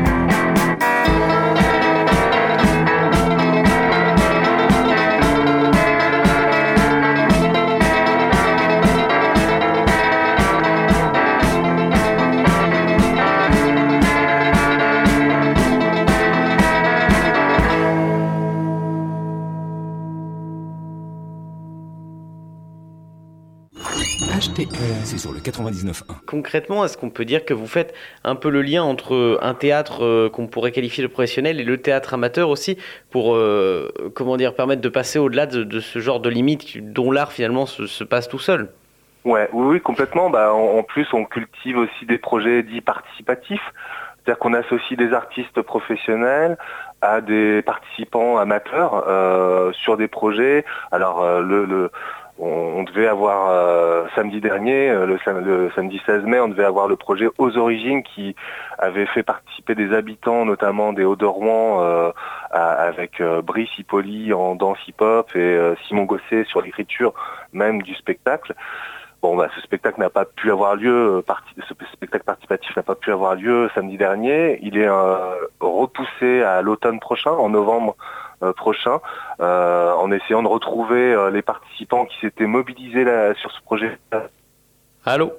[SPEAKER 5] C'est sur le 99.1.
[SPEAKER 1] Concrètement, est-ce qu'on peut dire que vous faites un peu le lien entre un théâtre qu'on pourrait qualifier de professionnel et le théâtre amateur aussi, pour permettre de passer au-delà de ce genre de limites dont l'art finalement se passe tout seul?
[SPEAKER 12] Oui, complètement. En plus, on cultive aussi des projets dits participatifs. C'est-à-dire qu'on associe des artistes professionnels à des participants amateurs sur des projets. Alors, on devait avoir samedi dernier, le samedi 16 mai, on devait avoir le projet Aux Origines qui avait fait participer des habitants, notamment des Hauts-de-Rouen, avec Brice Hippoly en danse hip-hop et Simon Gosset sur l'écriture même du spectacle. Ce spectacle n'a pas pu avoir lieu, ce spectacle participatif n'a pas pu avoir lieu samedi dernier. Il est repoussé à l'automne prochain, en novembre prochain, en essayant de retrouver les participants qui s'étaient mobilisés sur ce projet.
[SPEAKER 1] Allô ?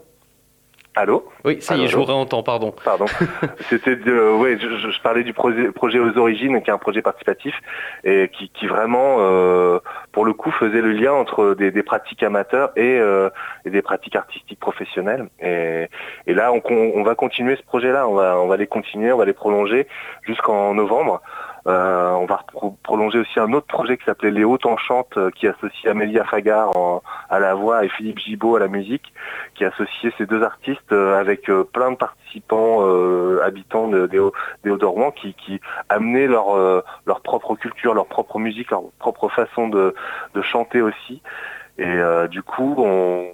[SPEAKER 12] Allô ?
[SPEAKER 1] Oui, ça y est, je vous réentends, pardon.
[SPEAKER 12] Pardon. C'était je parlais du projet aux origines, qui est un projet participatif et qui vraiment, pour le coup, faisait le lien entre des pratiques amateurs et des pratiques artistiques professionnelles. Et là, on va continuer ce projet-là. On va les continuer, on va les prolonger jusqu'en novembre. On va prolonger aussi un autre projet qui s'appelait Les Hautes Enchantes, qui associe Amélie Fagar à la voix et Philippe Gibaud à la musique, qui associait ces deux artistes avec plein de participants habitants des Hauts-de-Rouen qui amenaient leur propre culture, leur propre musique, leur propre façon de chanter aussi. Et du coup, on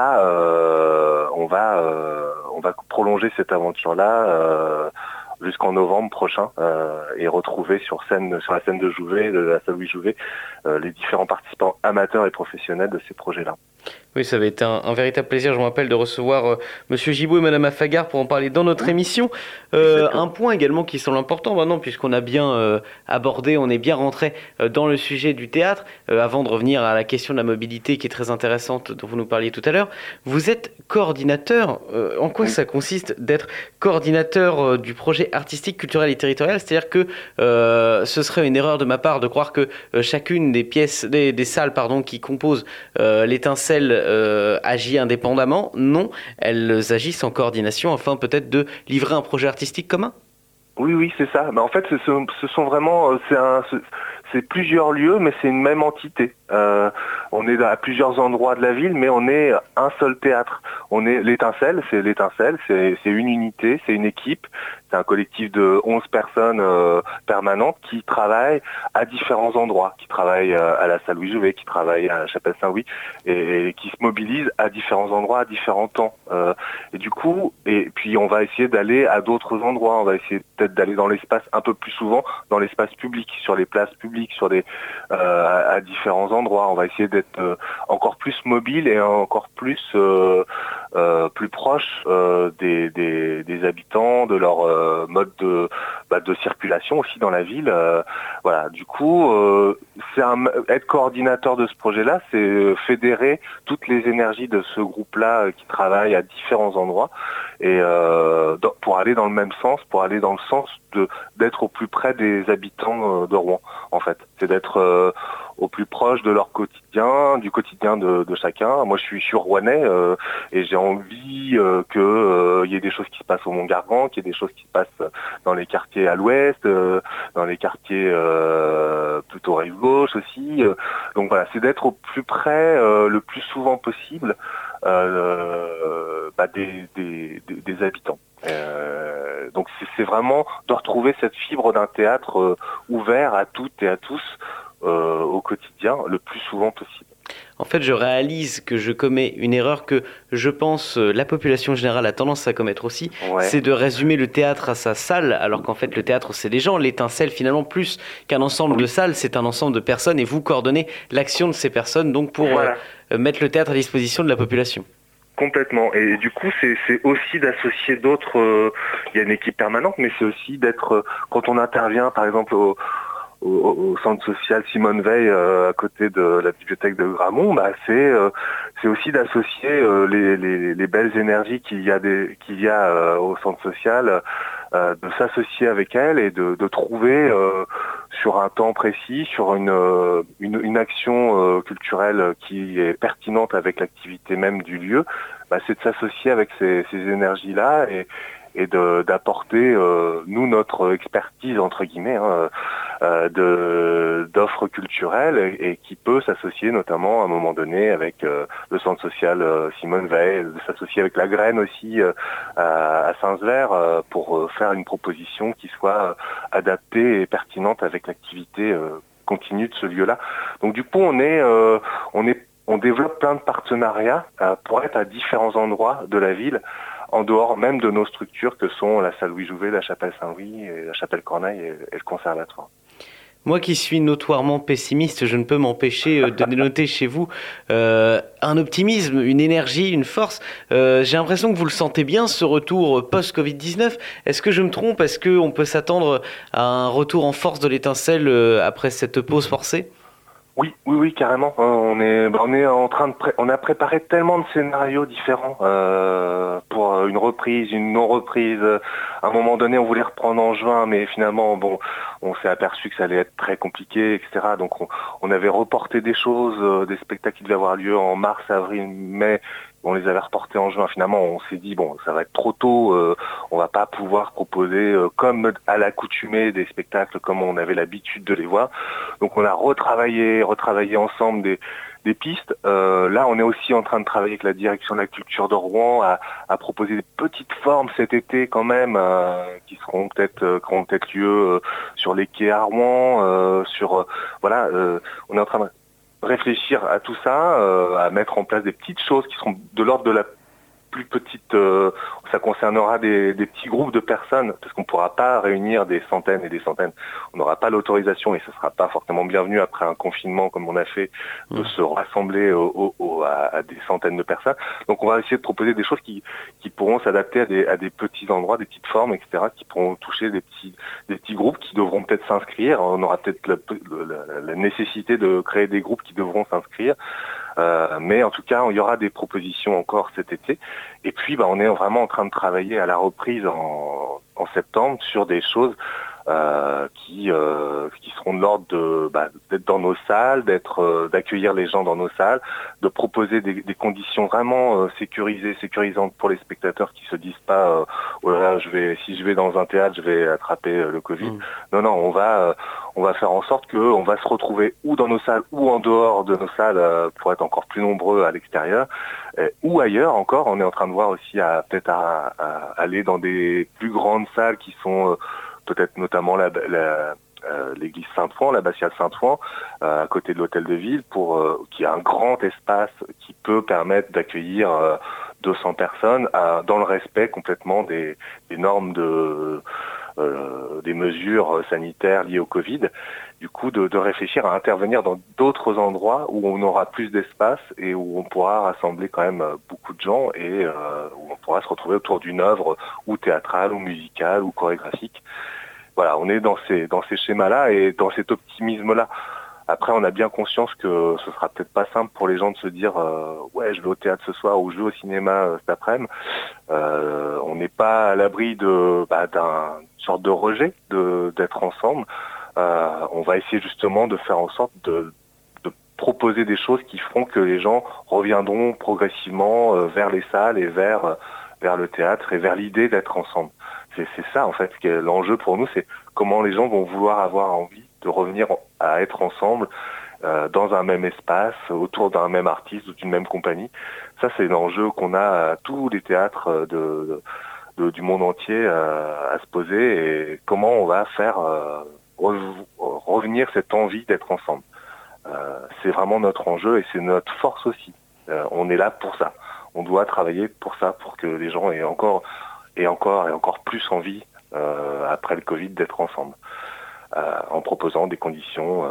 [SPEAKER 12] va prolonger cette aventure-là jusqu'en novembre prochain et retrouver sur la scène de Jouvet, de la salle Louis Jouvet, les différents participants amateurs et professionnels de ces projets-là.
[SPEAKER 1] Oui, ça va être un véritable plaisir, je me rappelle, de recevoir Monsieur Gibaud et Madame Fagar pour en parler dans notre émission. Un point également qui semble important maintenant, puisqu'on a bien abordé, on est bien rentré dans le sujet du théâtre, avant de revenir à la question de la mobilité qui est très intéressante, dont vous nous parliez tout à l'heure. Vous êtes coordinateur. En quoi ça consiste d'être coordinateur du projet artistique, culturel et territorial ? C'est-à-dire que ce serait une erreur de ma part de croire que chacune des pièces, des salles qui composent l'étincelle agit indépendamment. Non, elles agissent en coordination afin peut-être de livrer un projet artistique commun.
[SPEAKER 12] Oui, c'est ça. En fait, ce sont vraiment, c'est plusieurs lieux, mais c'est une même entité. On est à plusieurs endroits de la ville, mais on est un seul théâtre. On est l'étincelle, c'est une unité, c'est une équipe. C'est un collectif de 11 personnes permanentes qui travaillent à différents endroits, qui travaillent à la salle Louis Jouvet, qui travaillent à la chapelle Saint-Louis, et qui se mobilisent à différents endroits, à différents temps. Et du coup, et puis on va essayer d'aller à d'autres endroits. On va essayer peut-être d'aller dans l'espace un peu plus souvent, dans l'espace public, sur les places publiques, à différents endroits. On va essayer d'être encore plus mobile et encore plus proche des habitants, de leur mode de circulation aussi dans la ville. Voilà. Du coup, être coordinateur de ce projet-là, c'est fédérer toutes les énergies de ce groupe-là qui travaille à différents endroits et pour aller dans le même sens, pour aller dans le sens d'être au plus près des habitants de Rouen, en fait. C'est d'être au plus proche de leur quotidien, du quotidien de chacun. Moi, je suis rouennais et j'ai envie qu'il y ait des choses qui se passent au Mont-Gargan, qu'il y ait des choses qui se passent dans les quartiers à l'ouest, dans les quartiers plutôt rive gauche aussi. Donc voilà, c'est d'être au plus près, le plus souvent possible des habitants. Donc c'est vraiment de retrouver cette fibre d'un théâtre ouvert à toutes et à tous au quotidien, le plus souvent possible.
[SPEAKER 1] En fait, je réalise que je commets une erreur que je pense la population générale a tendance à commettre aussi, c'est de résumer le théâtre à sa salle, alors qu'en fait le théâtre c'est les gens. L'étincelle finalement, plus qu'un ensemble de salles, c'est un ensemble de personnes et vous coordonnez l'action de ces personnes donc pour mettre le théâtre à disposition de la population.
[SPEAKER 12] Complètement. Et du coup, c'est aussi d'associer d'autres. Il y a une équipe permanente, mais c'est aussi d'être quand on intervient, par exemple au centre social Simone Veil à côté de la bibliothèque de Gramont, c'est aussi d'associer les belles énergies qu'il y a au centre social, de s'associer avec elles et de trouver sur un temps précis, sur une action culturelle qui est pertinente avec l'activité même du lieu, c'est de s'associer avec ces énergies-là et d'apporter nous notre expertise entre guillemets d'offres culturelles et qui peut s'associer notamment à un moment donné avec le centre social Simone Veil, de s'associer avec la Graine aussi à Saint-Sever pour faire une proposition qui soit adaptée et pertinente avec l'activité continue de ce lieu-là. Donc du coup on développe plein de partenariats pour être à différents endroits de la ville, en dehors même de nos structures que sont la salle Louis Jouvet, la chapelle Saint-Louis, la chapelle Corneille et le conservatoire.
[SPEAKER 1] Moi qui suis notoirement pessimiste, je ne peux m'empêcher de dénoter chez vous un optimisme, une énergie, une force. J'ai l'impression que vous le sentez bien, ce retour post-Covid-19. Est-ce que je me trompe ? Est-ce qu'on peut s'attendre à un retour en force de l'étincelle après cette pause forcée ?
[SPEAKER 12] Oui, carrément. On est en train on a préparé tellement de scénarios différents pour une reprise, une non-reprise. À un moment donné, on voulait reprendre en juin, mais finalement, on s'est aperçu que ça allait être très compliqué, etc. Donc, on avait reporté des choses, des spectacles qui devaient avoir lieu en mars, avril, mai. On les avait reportés en juin. Finalement, on s'est dit, ça va être trop tôt. On va pas pouvoir proposer, comme à l'accoutumée, des spectacles comme on avait l'habitude de les voir. Donc, on a retravaillé ensemble des pistes. Là, on est aussi en train de travailler avec la direction de la culture de Rouen à proposer des petites formes cet été quand même, qui auront peut-être lieu sur les quais à Rouen. On est en train de réfléchir à tout ça, à mettre en place des petites choses qui seront de l'ordre de la plus petite, ça concernera des petits groupes de personnes, parce qu'on ne pourra pas réunir des centaines et des centaines. On n'aura pas l'autorisation, et ce ne sera pas forcément bienvenu après un confinement comme on a fait, de se rassembler à des centaines de personnes. Donc on va essayer de proposer des choses qui pourront s'adapter à des petits endroits, des petites formes, etc., qui pourront toucher des petits groupes qui devront peut-être s'inscrire. On aura peut-être la nécessité de créer des groupes qui devront s'inscrire. Mais en tout cas, il y aura des propositions encore cet été. Et puis, on est vraiment en train de travailler à la reprise en septembre sur des choses qui seront de l'ordre d'être dans nos salles, d'accueillir les gens dans nos salles, de proposer des conditions vraiment sécurisantes pour les spectateurs qui se disent pas si je vais dans un théâtre, je vais attraper le Covid. Non, on va faire en sorte qu'on va se retrouver ou dans nos salles ou en dehors de nos salles pour être encore plus nombreux à l'extérieur, ou ailleurs encore. On est en train de voir aussi peut-être à aller dans des plus grandes salles qui sont peut-être notamment l'église Saint-Ouen, l'abbatiale Saint-Ouen, à côté de l'hôtel de ville, qui a un grand espace qui peut permettre d'accueillir 200 personnes dans le respect complètement des normes des mesures sanitaires liées au Covid. Du coup, de réfléchir à intervenir dans d'autres endroits où on aura plus d'espace et où on pourra rassembler quand même beaucoup de gens et où on pourra se retrouver autour d'une œuvre ou théâtrale ou musicale ou chorégraphique. Voilà, on est dans ces schémas-là et dans cet optimisme-là. Après, on a bien conscience que ce sera peut-être pas simple pour les gens de se dire je vais au théâtre ce soir ou je vais au cinéma cet après-midi. On n'est pas à l'abri d'une sorte de rejet d'être ensemble. On va essayer justement de faire en sorte de proposer des choses qui feront que les gens reviendront progressivement vers les salles et vers le théâtre et vers l'idée d'être ensemble. C'est ça en fait l'enjeu pour nous, c'est comment les gens vont vouloir avoir envie de revenir à être ensemble dans un même espace, autour d'un même artiste ou d'une même compagnie. Ça, c'est l'enjeu qu'on a à tous les théâtres du monde entier à se poser, et comment on va faire revenir cette envie d'être ensemble. C'est vraiment notre enjeu et c'est notre force aussi. On est là pour ça. On doit travailler pour ça, pour que les gens aient encore plus envie après le Covid d'être ensemble, en proposant des conditions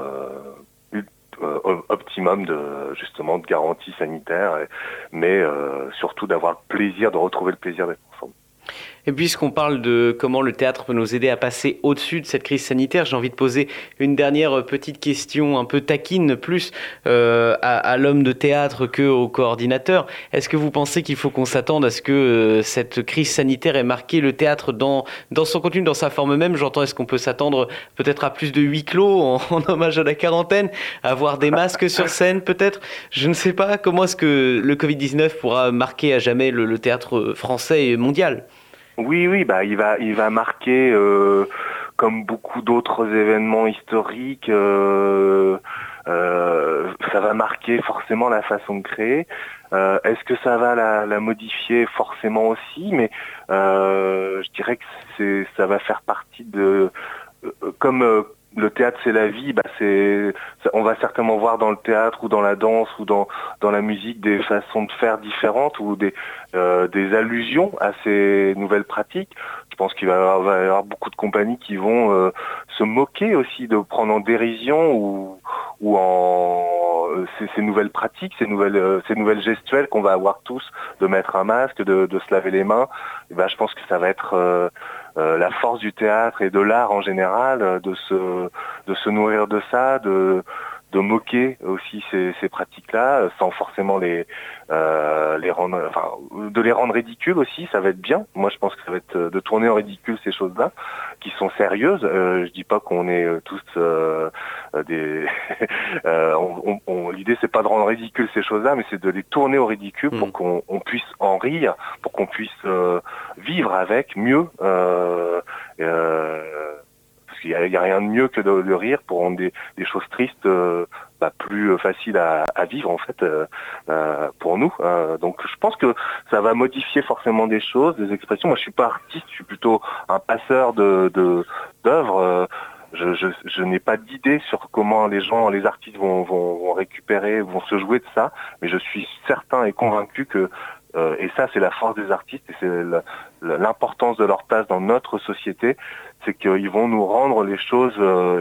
[SPEAKER 12] optimum de garantie sanitaire, mais surtout d'avoir le plaisir, de retrouver le plaisir d'être ensemble.
[SPEAKER 1] Et puisqu'on parle de comment le théâtre peut nous aider à passer au-dessus de cette crise sanitaire, j'ai envie de poser une dernière petite question un peu taquine, plus à l'homme de théâtre qu'au coordinateur. Est-ce que vous pensez qu'il faut qu'on s'attende à ce que cette crise sanitaire ait marqué le théâtre dans son contenu, dans sa forme même? J'entends, est-ce qu'on peut s'attendre peut-être à plus de huis clos en hommage à la quarantaine, à avoir des masques sur scène peut-être? Je ne sais pas. Comment est-ce que le Covid-19 pourra marquer à jamais le théâtre français et mondial?
[SPEAKER 12] Oui, il va marquer, comme beaucoup d'autres événements historiques, ça va marquer forcément la façon de créer. Est-ce que ça va la modifier? Forcément aussi, mais je dirais que ça va faire partie de... comme le théâtre c'est la vie, on va certainement voir dans le théâtre ou dans la danse ou dans la musique des façons de faire différentes ou des allusions à ces nouvelles pratiques. Je pense qu'il va y avoir beaucoup de compagnies qui vont se moquer aussi, de prendre en dérision ou en ces nouvelles pratiques, ces nouvelles gestuelles qu'on va avoir tous, de mettre un masque, de se laver les mains. Et je pense que ça va être la force du théâtre et de l'art en général, de se nourrir de ça, de moquer aussi ces pratiques-là, sans forcément les rendre, enfin, de les rendre ridicules aussi, ça va être bien. Moi, je pense que ça va être de tourner en ridicule ces choses-là, qui sont sérieuses. Je dis pas qu'on est tous des. L'idée, c'est pas de rendre ridicule ces choses-là, mais c'est de les tourner au ridicule pour qu'on puisse en rire, pour qu'on puisse vivre avec mieux. Parce qu'il y a rien de mieux que de rire pour rendre des choses tristes plus faciles à vivre en fait pour nous. Donc je pense que ça va modifier forcément des choses, des expressions. Moi je suis pas artiste, je suis plutôt un passeur d'œuvres. Je n'ai pas d'idée sur comment les artistes vont récupérer, vont se jouer de ça, mais je suis certain et convaincu que et ça c'est la force des artistes et c'est l'importance de leur place dans notre société, c'est qu'ils vont nous rendre les choses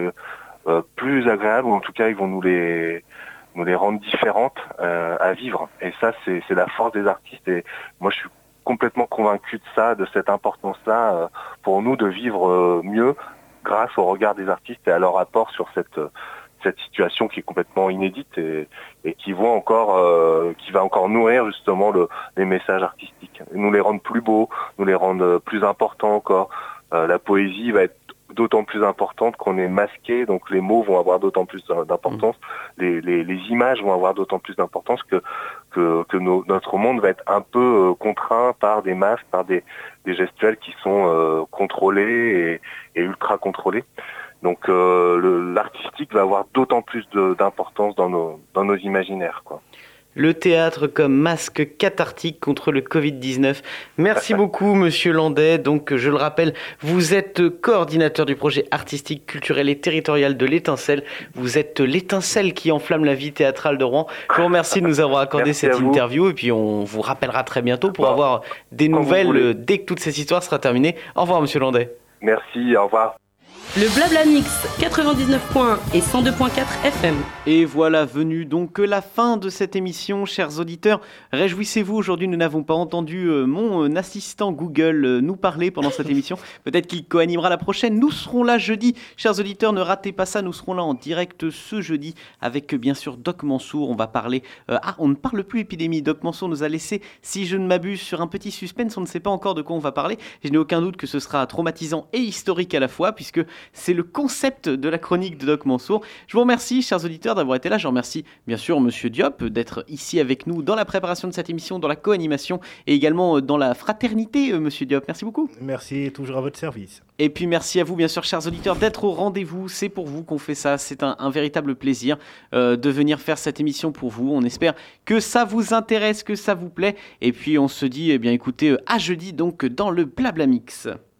[SPEAKER 12] plus agréables, ou en tout cas ils vont nous les rendre différentes à vivre. Et ça c'est la force des artistes, et moi je suis complètement convaincu de ça, de cette importance-là pour nous de vivre mieux grâce au regard des artistes et à leur apport sur cette situation qui est complètement inédite et qui va encore nourrir justement les messages artistiques, nous les rendre plus beaux, nous les rendre plus importants encore. La poésie va être d'autant plus importante qu'on est masqué, donc les mots vont avoir d'autant plus d'importance, les images vont avoir d'autant plus d'importance que notre monde va être un peu contraint par des masques, par des gestuels qui sont contrôlés et ultra contrôlés. Donc l'artistique va avoir d'autant plus d'importance dans nos imaginaires, quoi.
[SPEAKER 1] Le théâtre comme masque cathartique contre le Covid-19. Merci beaucoup, Monsieur Landais. Donc, je le rappelle, vous êtes coordinateur du projet artistique, culturel et territorial de l'Étincelle. Vous êtes l'étincelle qui enflamme la vie théâtrale de Rouen. Je vous remercie de nous avoir accordé cette interview. Et puis, on vous rappellera très bientôt pour avoir des nouvelles dès que toute cette histoire sera terminée. Au revoir, Monsieur Landais.
[SPEAKER 12] Merci, au revoir.
[SPEAKER 14] Le Blabla Mix, 99.1 et 102.4 FM.
[SPEAKER 1] Et voilà, venue donc la fin de cette émission, chers auditeurs. Réjouissez-vous, aujourd'hui nous n'avons pas entendu mon assistant Google nous parler pendant cette émission. Peut-être qu'il co-animera la prochaine. Nous serons là jeudi. Chers auditeurs, ne ratez pas ça, nous serons là en direct ce jeudi avec bien sûr Doc Mansour. On va parler... on ne parle plus épidémie. Doc Mansour nous a laissé, si je ne m'abuse, sur un petit suspense. On ne sait pas encore de quoi on va parler. Je n'ai aucun doute que ce sera traumatisant et historique à la fois, puisque c'est le concept de la chronique de Doc Mansour. Je vous remercie, chers auditeurs, d'avoir été là. Je remercie bien sûr Monsieur Diop d'être ici avec nous dans la préparation de cette émission, dans la co-animation et également dans la fraternité, Monsieur Diop. Merci beaucoup.
[SPEAKER 2] Merci, toujours à votre service.
[SPEAKER 1] Et puis merci à vous, bien sûr, chers auditeurs, d'être au rendez-vous. C'est pour vous qu'on fait ça. C'est un véritable plaisir de venir faire cette émission pour vous. On espère que ça vous intéresse, que ça vous plaît. Et puis on se dit, eh bien écoutez, à jeudi donc dans le Blabla Mix.